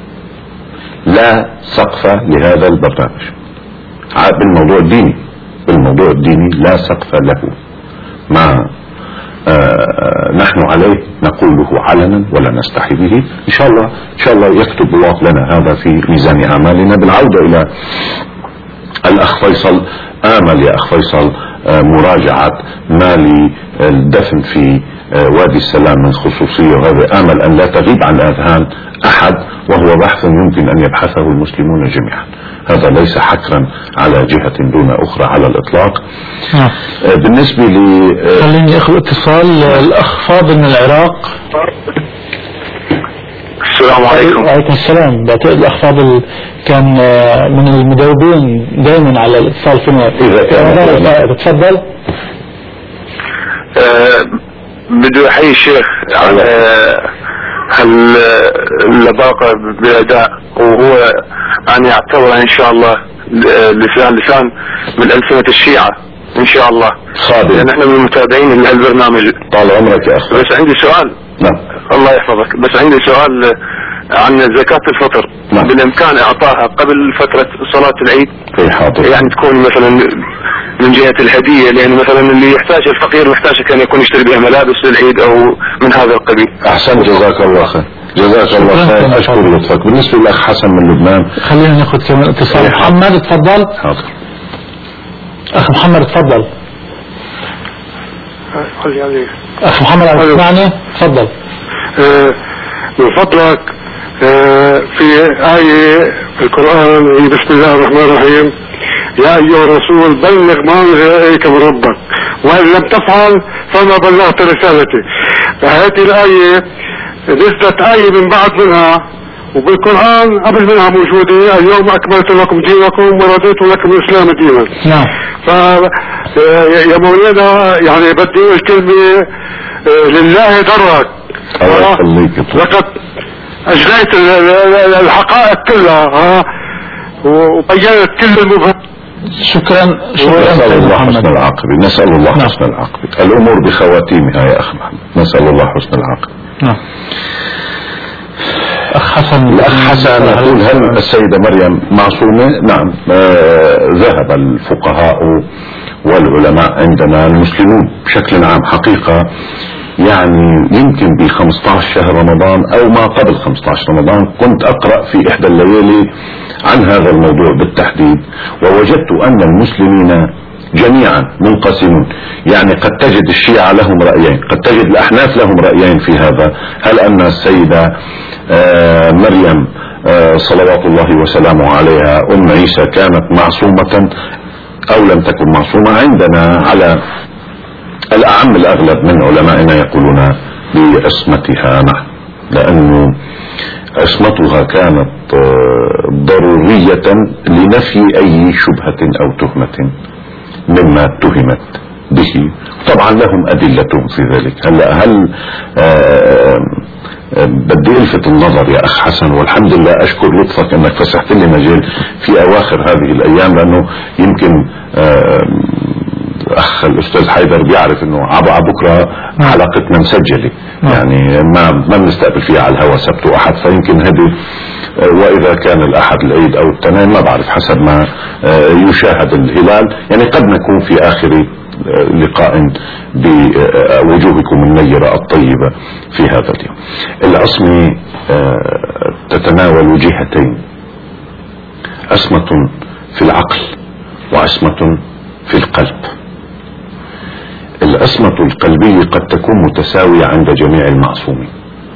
Speaker 2: لا سقف لهذا البرنامج بالموضوع الديني، بالموضوع الديني لا سقف له. ما آه نحن عليه نقوله علنا ولا نستحي به. إن شاء الله إن شاء الله يكتب الله لنا هذا في ميزان أعمالنا. بالعودة إلى الأخ فيصل، آمل يا أخ فيصل آه مراجعة مالي الدفن في آه وادي السلام من خصوصية، وهذا آمل أن لا تغيب عن أذهان أحد، وهو بحث يمكن أن يبحثه المسلمون جميعا. هذا ليس حكرا على جهة دون أخرى على الإطلاق.
Speaker 1: آه.
Speaker 2: آه بالنسبة لي آه
Speaker 1: خليني أخذ اتصال. الأخ فاضل من العراق.
Speaker 3: السلام عليكم.
Speaker 1: وعليكم السلام. بعتقد الأخ فاضل كان من المداومين دائما على الاتصال فينا. تفضل.
Speaker 3: أه بدي أحيي الشيخ على اللباقة بالأداء، وهو أنا أعتبر إن شاء الله لسان لسان من ألسنة الشيعة إن شاء الله، لأن احنا من المتابعين لهالبرنامج.
Speaker 2: طال عمرك يا أخي.
Speaker 3: بس عندي سؤال.
Speaker 2: نعم.
Speaker 3: الله يحفظك. بس عندي سؤال عن زكاة الفطر.
Speaker 2: نعم.
Speaker 3: بالإمكان إعطاها قبل فترة صلاة العيد؟
Speaker 2: في حاضر.
Speaker 3: يعني تكون مثلا من جهة الهدية، لأن مثلا اللي يحتاج الفقير محتاج كان يكون يشتري بها ملابس للعيد أو من هذا القبيل.
Speaker 2: أحسن، جزاك الله خير. جزاك الله خير. أشكر لطفك. بالنسبة للأخ حسن من لبنان،
Speaker 1: خلينا ناخذ كمان اتصال. محمد تفضل.
Speaker 2: حاضر.
Speaker 1: أخ محمد تفضل. أخ محمد عم تسمعني؟ تفضل.
Speaker 3: أه من فضلك أه في آية في القرآن هي بسم الله الرحمن الرحيم: يا أيها الرسول بلغ ما أنزل إليك من ربك وإن لم تفعل فما بلغت رسالتي. فهذه الآية نزلت آية من بعد منها، وبالقرآن قبل منها موجودة: اليوم أكملت لكم دينكم ورضيت لكم الإسلام دينا.
Speaker 1: نعم.
Speaker 3: ف يا مولانا يعني بدي أقول كلمة لله درك.
Speaker 2: الله يخليك.
Speaker 3: لقد أجريت الحقائق كلها ها وبينت كل المبهم.
Speaker 1: شكرا.
Speaker 2: شكرا. نسأل الله حسن العاقبة. نسأل الله
Speaker 1: نعم.
Speaker 2: حسن العاقبة. الأمور بخواتيمها يا أخ محمد. نسأل الله حسن العاقبة.
Speaker 1: نعم. أخ حسن.
Speaker 2: الأخ حسن يقول: هل السيدة مريم معصومة؟ نعم. آه ذهب الفقهاء والعلماء عندنا المسلمون بشكل عام حقيقة يعني يمكن ب خمسة عشر شهر رمضان أو ما قبل خمسة عشر رمضان كنت أقرأ في إحدى الليالي عن هذا الموضوع بالتحديد، ووجدت أن المسلمين جميعا منقسمون. يعني قد تجد الشيعة لهم رأيين، قد تجد الأحناف لهم رأيين في هذا: هل أن السيدة آه مريم آه صلوات الله وسلامه عليها أم عيسى كانت معصومة أو لم تكن معصومة؟ عندنا على الأعم الأغلب من علمائنا يقولون بعصمتها، نعم، لأن عصمتها كانت ضرورية لنفي أي شبهة أو تهمة مما اتهمت به. طبعا لهم أدلتهم في ذلك. هلا هل آه بدي الفت النظر يا أخ حسن، والحمد لله أشكر لطفك أنك فسحت لي مجال في أواخر هذه الأيام، لأنه يمكن آه أخ الأستاذ حيدر بيعرف أنه عبا بكرة حلقتنا مسجلة، يعني ما ما بنستقبل فيها على الهواء سبت وأحد، فيمكن هذه وإذا كان الأحد العيد أو التنين ما بعرف حسب ما يشاهد الهلال، يعني قد نكون في آخر لقاء بوجوهكم النيرة الطيبة في هذا اليوم. العصمة تتناول جهتين: عصمة في العقل وعصمة في القلب. العصمة القلبية قد تكون متساوية عند جميع المعصومين.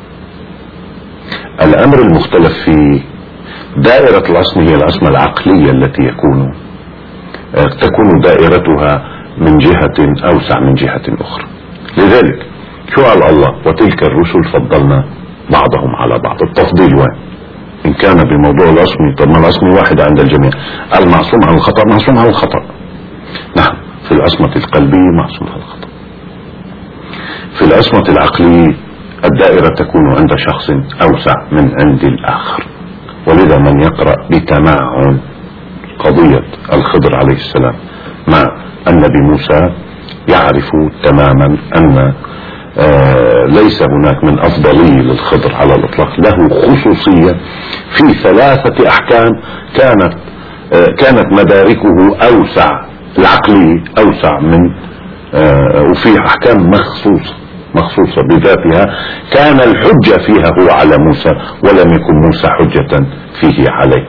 Speaker 2: الأمر المختلف في دائرة العصمة هي العصمة العقلية التي يكون تكون دائرتها من جهة أوسع من جهة أخرى. لذلك شو قال الله: وتلك الرسل فضلنا بعضهم على بعض. التفضيل وين؟ إن كان بموضوع العصمة، طب ما العصمة واحدة عند الجميع. المعصوم عن الخطأ معصوم عن الخطأ. نعم، في العصمة القلبية معصوم عن الخطأ. في العصمة العقلية الدائرة تكون عند شخص أوسع من عند الآخر. ولذا من يقرأ بتمعن قضية الخضر عليه السلام مع النبي موسى يعرف تماما أن آه ليس هناك من أفضلية للخضر على الإطلاق، له خصوصية في ثلاثة أحكام كانت آه كانت مداركه أوسع، العقلية أوسع من آه وفي أحكام مخصوصة مخصوصة بذاتها كان الحجة فيها هو على موسى ولم يكن موسى حجة فيه عليه.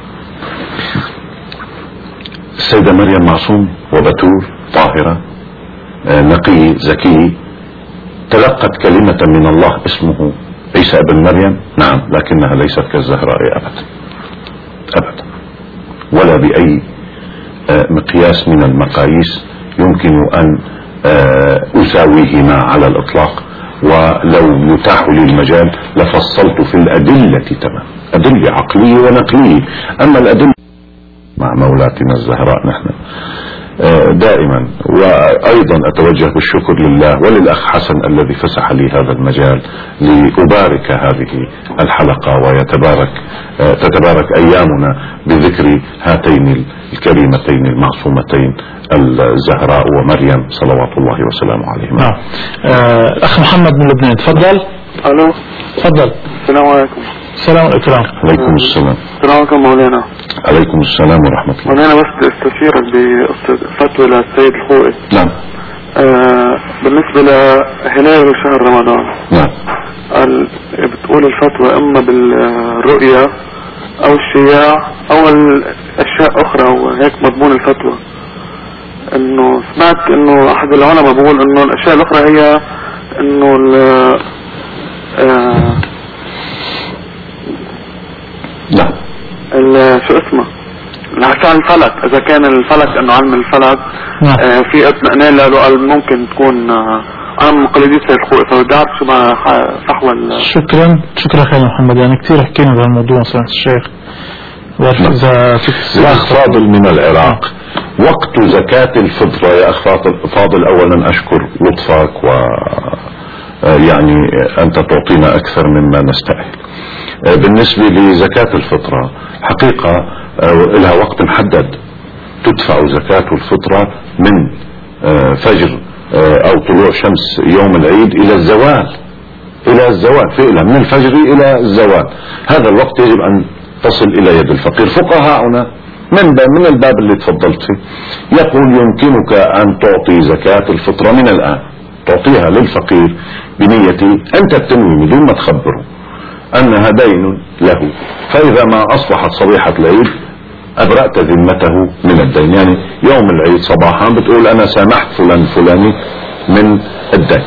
Speaker 2: السيدة مريم معصوم وبتول طاهرة آه نقي زكي، تلقت كلمة من الله اسمه عيسى ابن مريم، نعم، لكنها ليست كالزهراء أبدا أبدا، ولا بأي مقياس من المقاييس يمكن أن أساويهما على الإطلاق. ولو يتاح لي المجال لفصلت في الأدلة تمام، أدلة عقلية ونقلية. أما الأدلة مع مولاتنا الزهراء نحن دائما. وأيضا أتوجه بالشكر لله وللأخ حسن الذي فسح لي هذا المجال لأبارك هذه الحلقة، ويتبارك تتبارك أيامنا بذكر هاتين الكريمتين المعصومتين الزهراء ومريم صلوات الله وسلامه عليهما.
Speaker 1: نعم. آه الأخ محمد من لبنان، تفضل.
Speaker 5: ألو،
Speaker 1: تفضل.
Speaker 5: السلام عليكم.
Speaker 1: السلام عليكم.
Speaker 2: عليكم السلام.
Speaker 5: السلام عليكم مولانا.
Speaker 2: عليكم السلام ورحمة الله.
Speaker 5: مولانا بس استشيرك بفتوى للسيد الخوئي.
Speaker 2: نعم.
Speaker 5: آه بالنسبة لهلال شهر رمضان.
Speaker 2: نعم.
Speaker 5: بتقول الفتوى اما بالرؤية او الشياع او الاشياء اخرى، وهيك مضمون الفتوى. انه سمعت انه احد العلماء بيقول انه الاشياء الاخرى هي انه آه
Speaker 2: نعم.
Speaker 5: شو اسمه عشان الفلك، اذا كان الفلك انه علم الفلك
Speaker 1: نعم.
Speaker 5: آه في اطمئنان له، قال ممكن تكون آه انا من مقلدي سيد الخوئي، فبدي اعرف شو ما صح ولا.
Speaker 1: شكرا شكرا خير محمد، يعني كثير حكينا بهالموضوع سمعت الشيخ. اذا فيك
Speaker 2: الاخ فاضل من العراق، وقت زكاة الفطرة يا اخ فاضل، اولا اشكر لطفك و يعني انت تعطينا اكثر مما نستأهل. بالنسبة لزكاة الفطرة حقيقة لها وقت محدد، تدفع زكاة الفطرة من فجر او طلوع شمس يوم العيد الى الزوال، الى الزوال فعلا من الفجر الى الزوال. هذا الوقت يجب ان تصل الى يد الفقير. فقهاؤنا من من الباب اللي تفضلت فيه يقول يمكنك ان تعطي زكاة الفطرة من الان، تعطيها للفقير بنية انت تنوي بدون ما تخبره انها دين له، فاذا ما اصبحت صبيحة العيد ابرأت ذمته من الدين. يعني يوم العيد صباحا بتقول انا سامحت فلان فلاني من الدين.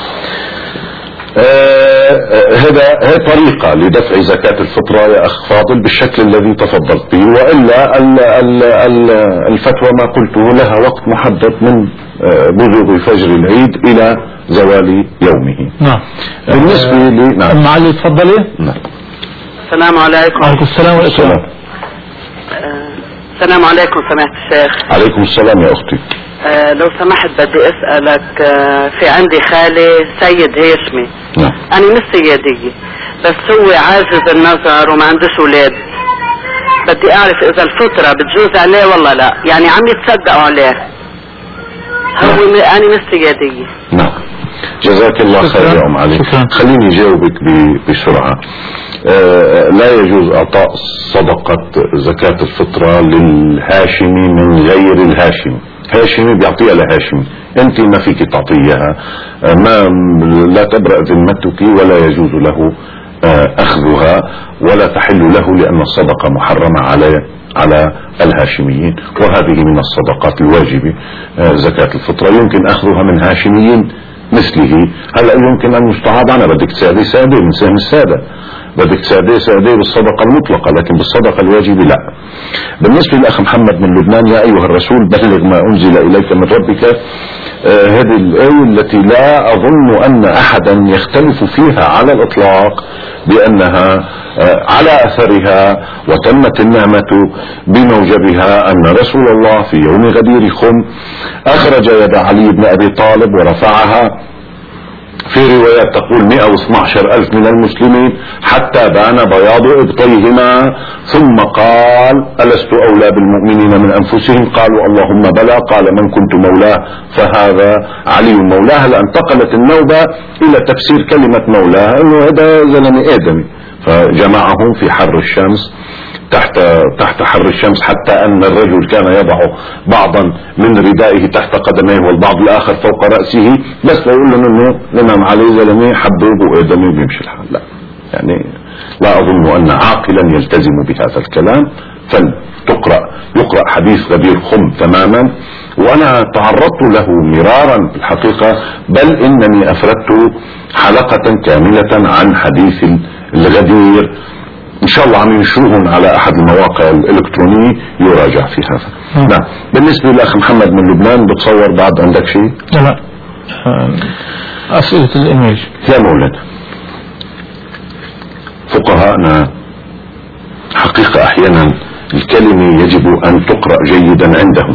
Speaker 2: هذا هي طريقة لدفع زكاة الفطرة يا اخ فاضل بالشكل الذي تفضلت به، والا ال ال ال الفتوى ما قلته لها وقت محدد من بزوغ فجر العيد الى زوال يومه.
Speaker 1: نعم.
Speaker 2: بالنسبة
Speaker 1: أه
Speaker 2: لي نعم.
Speaker 1: معالي تفضلي.
Speaker 2: نعم.
Speaker 6: السلام عليكم.
Speaker 1: وعليكم السلام ورحمة الله.
Speaker 6: السلام عليكم سماحة الشيخ.
Speaker 2: عليكم السلام يا اختي.
Speaker 6: أه لو سمحت بدي اسألك، أه في عندي خالي سيد هاشمي.
Speaker 2: نعم.
Speaker 6: انا مش سيادية بس هو عاجز النظر وما عندوش اولاد، بدي اعرف اذا الفطرة بتجوز عليه ولا لا، يعني عم يتصدقوا عليه. هو م... انا مش سيادية.
Speaker 2: نعم. جزاك الله خير يا ام علي. خليني جاوبك بسرعة. آه لا يجوز اعطاء صدقة زكاة الفطرة للهاشمي من غير الهاشمي. هاشمي بيعطيها لهاشمي، انت ما فيك تعطيها، آه ما لا تبرأ ذمتك ولا يجوز له آه اخذها ولا تحل له، لان الصدقة محرمة على على الهاشميين، وهذه من الصدقات الواجبة. آه زكاة الفطرة يمكن اخذها من هاشميين مثله. هلا يمكن ان يستعاض عنها، بدك تساعديه ساعديه من سهم السادة، بدك تساعديه ساعديه بالصدقة المطلقة، لكن بالصدقة الواجبة لا. بالنسبة للأخ محمد من لبنان، يا أيها الرسول بلغ ما أنزل إليك من ربك، آه هذه الآية التي لا أظن أن أحدا يختلف فيها على الإطلاق بأنها آه على أثرها وتمت النعمة بموجبها، أن رسول الله في يوم غدير خم أخرج يد علي بن أبي طالب ورفعها، في روايات تقول مئة واثني عشر ألف من المسلمين، حتى بان بياض إبطيهما، ثم قال ألست أولى بالمؤمنين من أنفسهم؟ قالوا اللهم بلى. قال من كنت مولاه فهذا علي مولاه. هلا انتقلت النوبة إلى تفسير كلمة مولاه أنه هذا زلمة آدمي، فجمعهم في حر الشمس تحت تحت حر الشمس، حتى ان الرجل كان يضع بعضا من ردائه تحت قدميه والبعض الاخر فوق رأسه، بس ليقول لهم انه الامام علي زلمه حبوب وادمي وبيمشي الحال. لا يعني لا اظن ان عاقلا يلتزم بهذا الكلام. فلتقرأ يقرأ حديث غدير خم تماما، وانا تعرضت له مرارا في الحقيقة، بل انني افردت حلقة كاملة عن حديث الغدير، ان شاء الله عم ينشروهم على احد المواقع الالكترونية يراجع في هذا. نعم. بالنسبة للاخ محمد من لبنان، بتصور بعد عندك شيء؟
Speaker 1: لا لا، اسئلة الايميل.
Speaker 2: يا مولانا، فقهاءنا حقيقة احيانا الكلمة يجب ان تقرأ جيدا عندهم.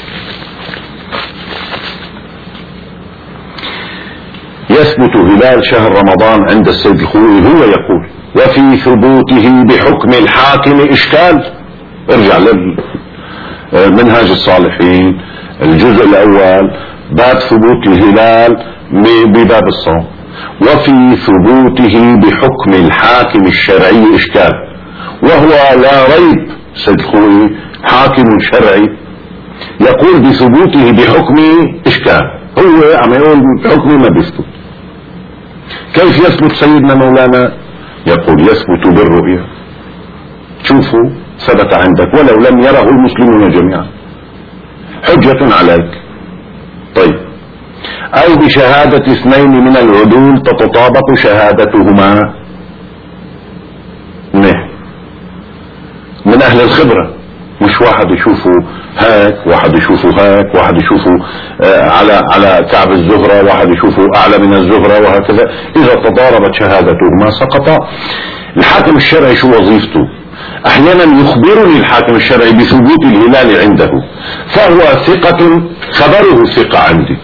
Speaker 2: يثبت هلال شهر رمضان عند السيد الخوئي، هو يقول وفي ثبوته بحكم الحاكم اشكال. ارجع للمنهاج الصالحين الجزء الاول، باب ثبوت الهلال بباب الصوم. وفي ثبوته بحكم الحاكم الشرعي اشكال، وهو لا ريب سيد الخوئي حاكم شرعي يقول بثبوته بحكم اشكال، هو عم يقول بحكم ما بيثبت. كيف يثبت سيدنا مولانا؟ يقول يثبت بالرؤية. شوفوا ثبت عندك ولو لم يره المسلمون جميعا، حجة عليك. طيب، او بشهادة اثنين من العدول تتطابق شهادتهما، نه من اهل الخبرة، مش واحد يشوفه هيك واحد يشوفه هيك واحد يشوفه آه على على كعب الزهرة، واحد يشوفه اعلى من الزهرة، وهكذا. اذا تضاربت شهادتهما سقطا. الحاكم الشرعي شو وظيفته؟ احيانا يخبرني الحاكم الشرعي بثبوت الهلال عنده، فهو ثقة، خبره ثقة عندي.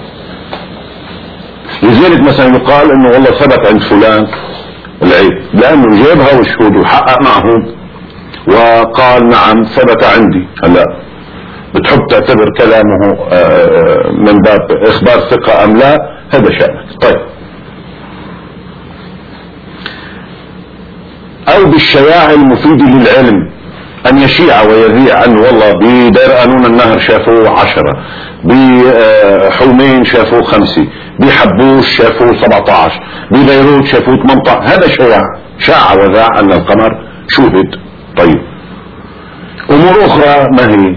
Speaker 2: لذلك مثلا يقال انه والله ثبت عند فلان العيب، لانه جابها والشهود وحقق معهم وقال نعم ثبت عندي. هلا بتحب تعتبر كلامه من باب اخبار ثقة ام لا؟ هذا شأنك. طيب، او بالشياع المفيد للعلم، ان يشيع ويذيع انه والله بدير قانون النهر شافوه عشرة، بحومين شافوه خمسة، بحبوش شافوه سبعة عشر، ببيروت شافوه ثمانية عشر. هذا شياع، شاع وذاع ان القمر شوهد. طيب، امور اخرى ما هي؟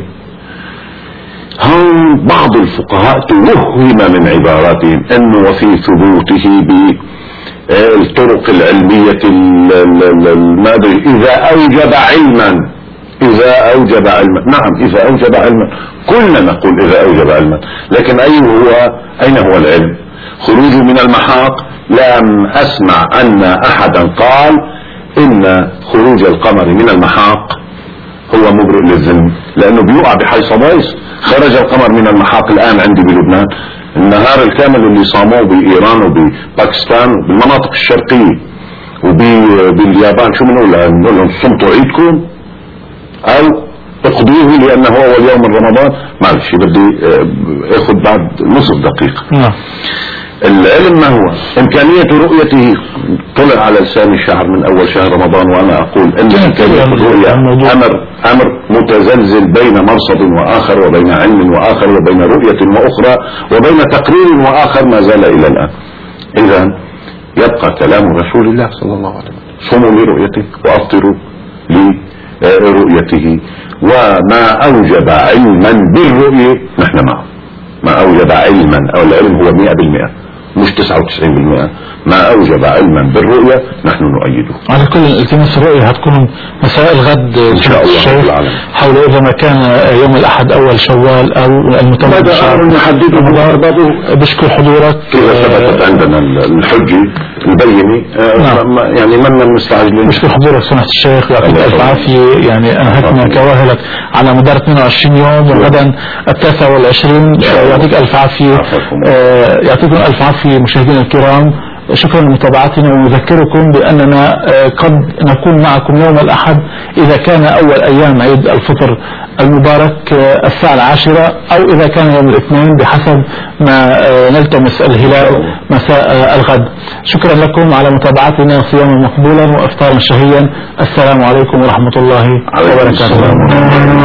Speaker 2: هم بعض الفقهاء توهم من عباراتهم انه وفي ثبوته بالطرق العلمية المادة اذا اوجب علما، اذا اوجب علما. نعم، اذا اوجب علما، كلنا نقول اذا اوجب علما، لكن اي هو اين هو العلم؟ خروجه من المحاق، لم اسمع ان احدا قال ان خروج القمر من المحاق هو مبرئ للذنب، لانه بيوقع بحي صبايص. خرج القمر من المحاق الان عندي بلبنان، النهار الكامل اللي صاموه بايران وباكستان وبالمناطق الشرقية وباليابان، شو بنقول لهم؟ بنقول لهم صمتوا عيدكم او اقضوه لانه هو اول يوم من رمضان. معلش بدي اخذ بعد نصف دقيقة.
Speaker 1: نعم.
Speaker 2: العلم ما هو؟ امكانية رؤيته طلع على لسان الشعر من اول شهر رمضان، وانا اقول ان امكانية الرؤية امر امر متزلزل بين مرصد واخر، وبين علم واخر، وبين رؤية واخرى، وبين تقرير واخر، ما زال الى الان. اذا يبقى كلام رسول الله صلى الله عليه وسلم: صوموا لرؤيته وافطروا لرؤيته. وما اوجب علما بالرؤية نحن معه، ما اوجب علما، او العلم هو مئة بالمئة، مش تسعة وتسعين بالمئة ما أوجب علما بالرؤية نحن نؤيده.
Speaker 1: على كل التماس الرؤية هتكون مساء الغد
Speaker 2: إن شاء الله
Speaker 1: حول إذا ما كان يوم الأحد أول شوال أو المتوقع
Speaker 2: هذا أمر نحدده بأربابه.
Speaker 1: بشكر حضورك.
Speaker 2: إذا ثبتت عندنا الحجة البينة نعم. يعني من مستعجلين.
Speaker 1: بشكر حضورك سماحة الشيخ يعطيك ألف عافية. يعني أنهكنا كواهلك على مدار اثنين وعشرين يوم وغدا التاسع والعشرين يعطيك ألف عافية. يعطيكم ألف عافية مشاهدينا الكرام. شكرا لمتابعتنا ونذكركم بأننا قد نكون معكم يوم الأحد إذا كان أول أيام عيد الفطر المبارك الساعة العاشرة أو إذا كان يوم الاثنين بحسب ما نلتمس الهلال مساء الغد. شكرا لكم على متابعتنا. صياما مقبولا وإفطارا شهيا. السلام عليكم ورحمة الله وبركاته.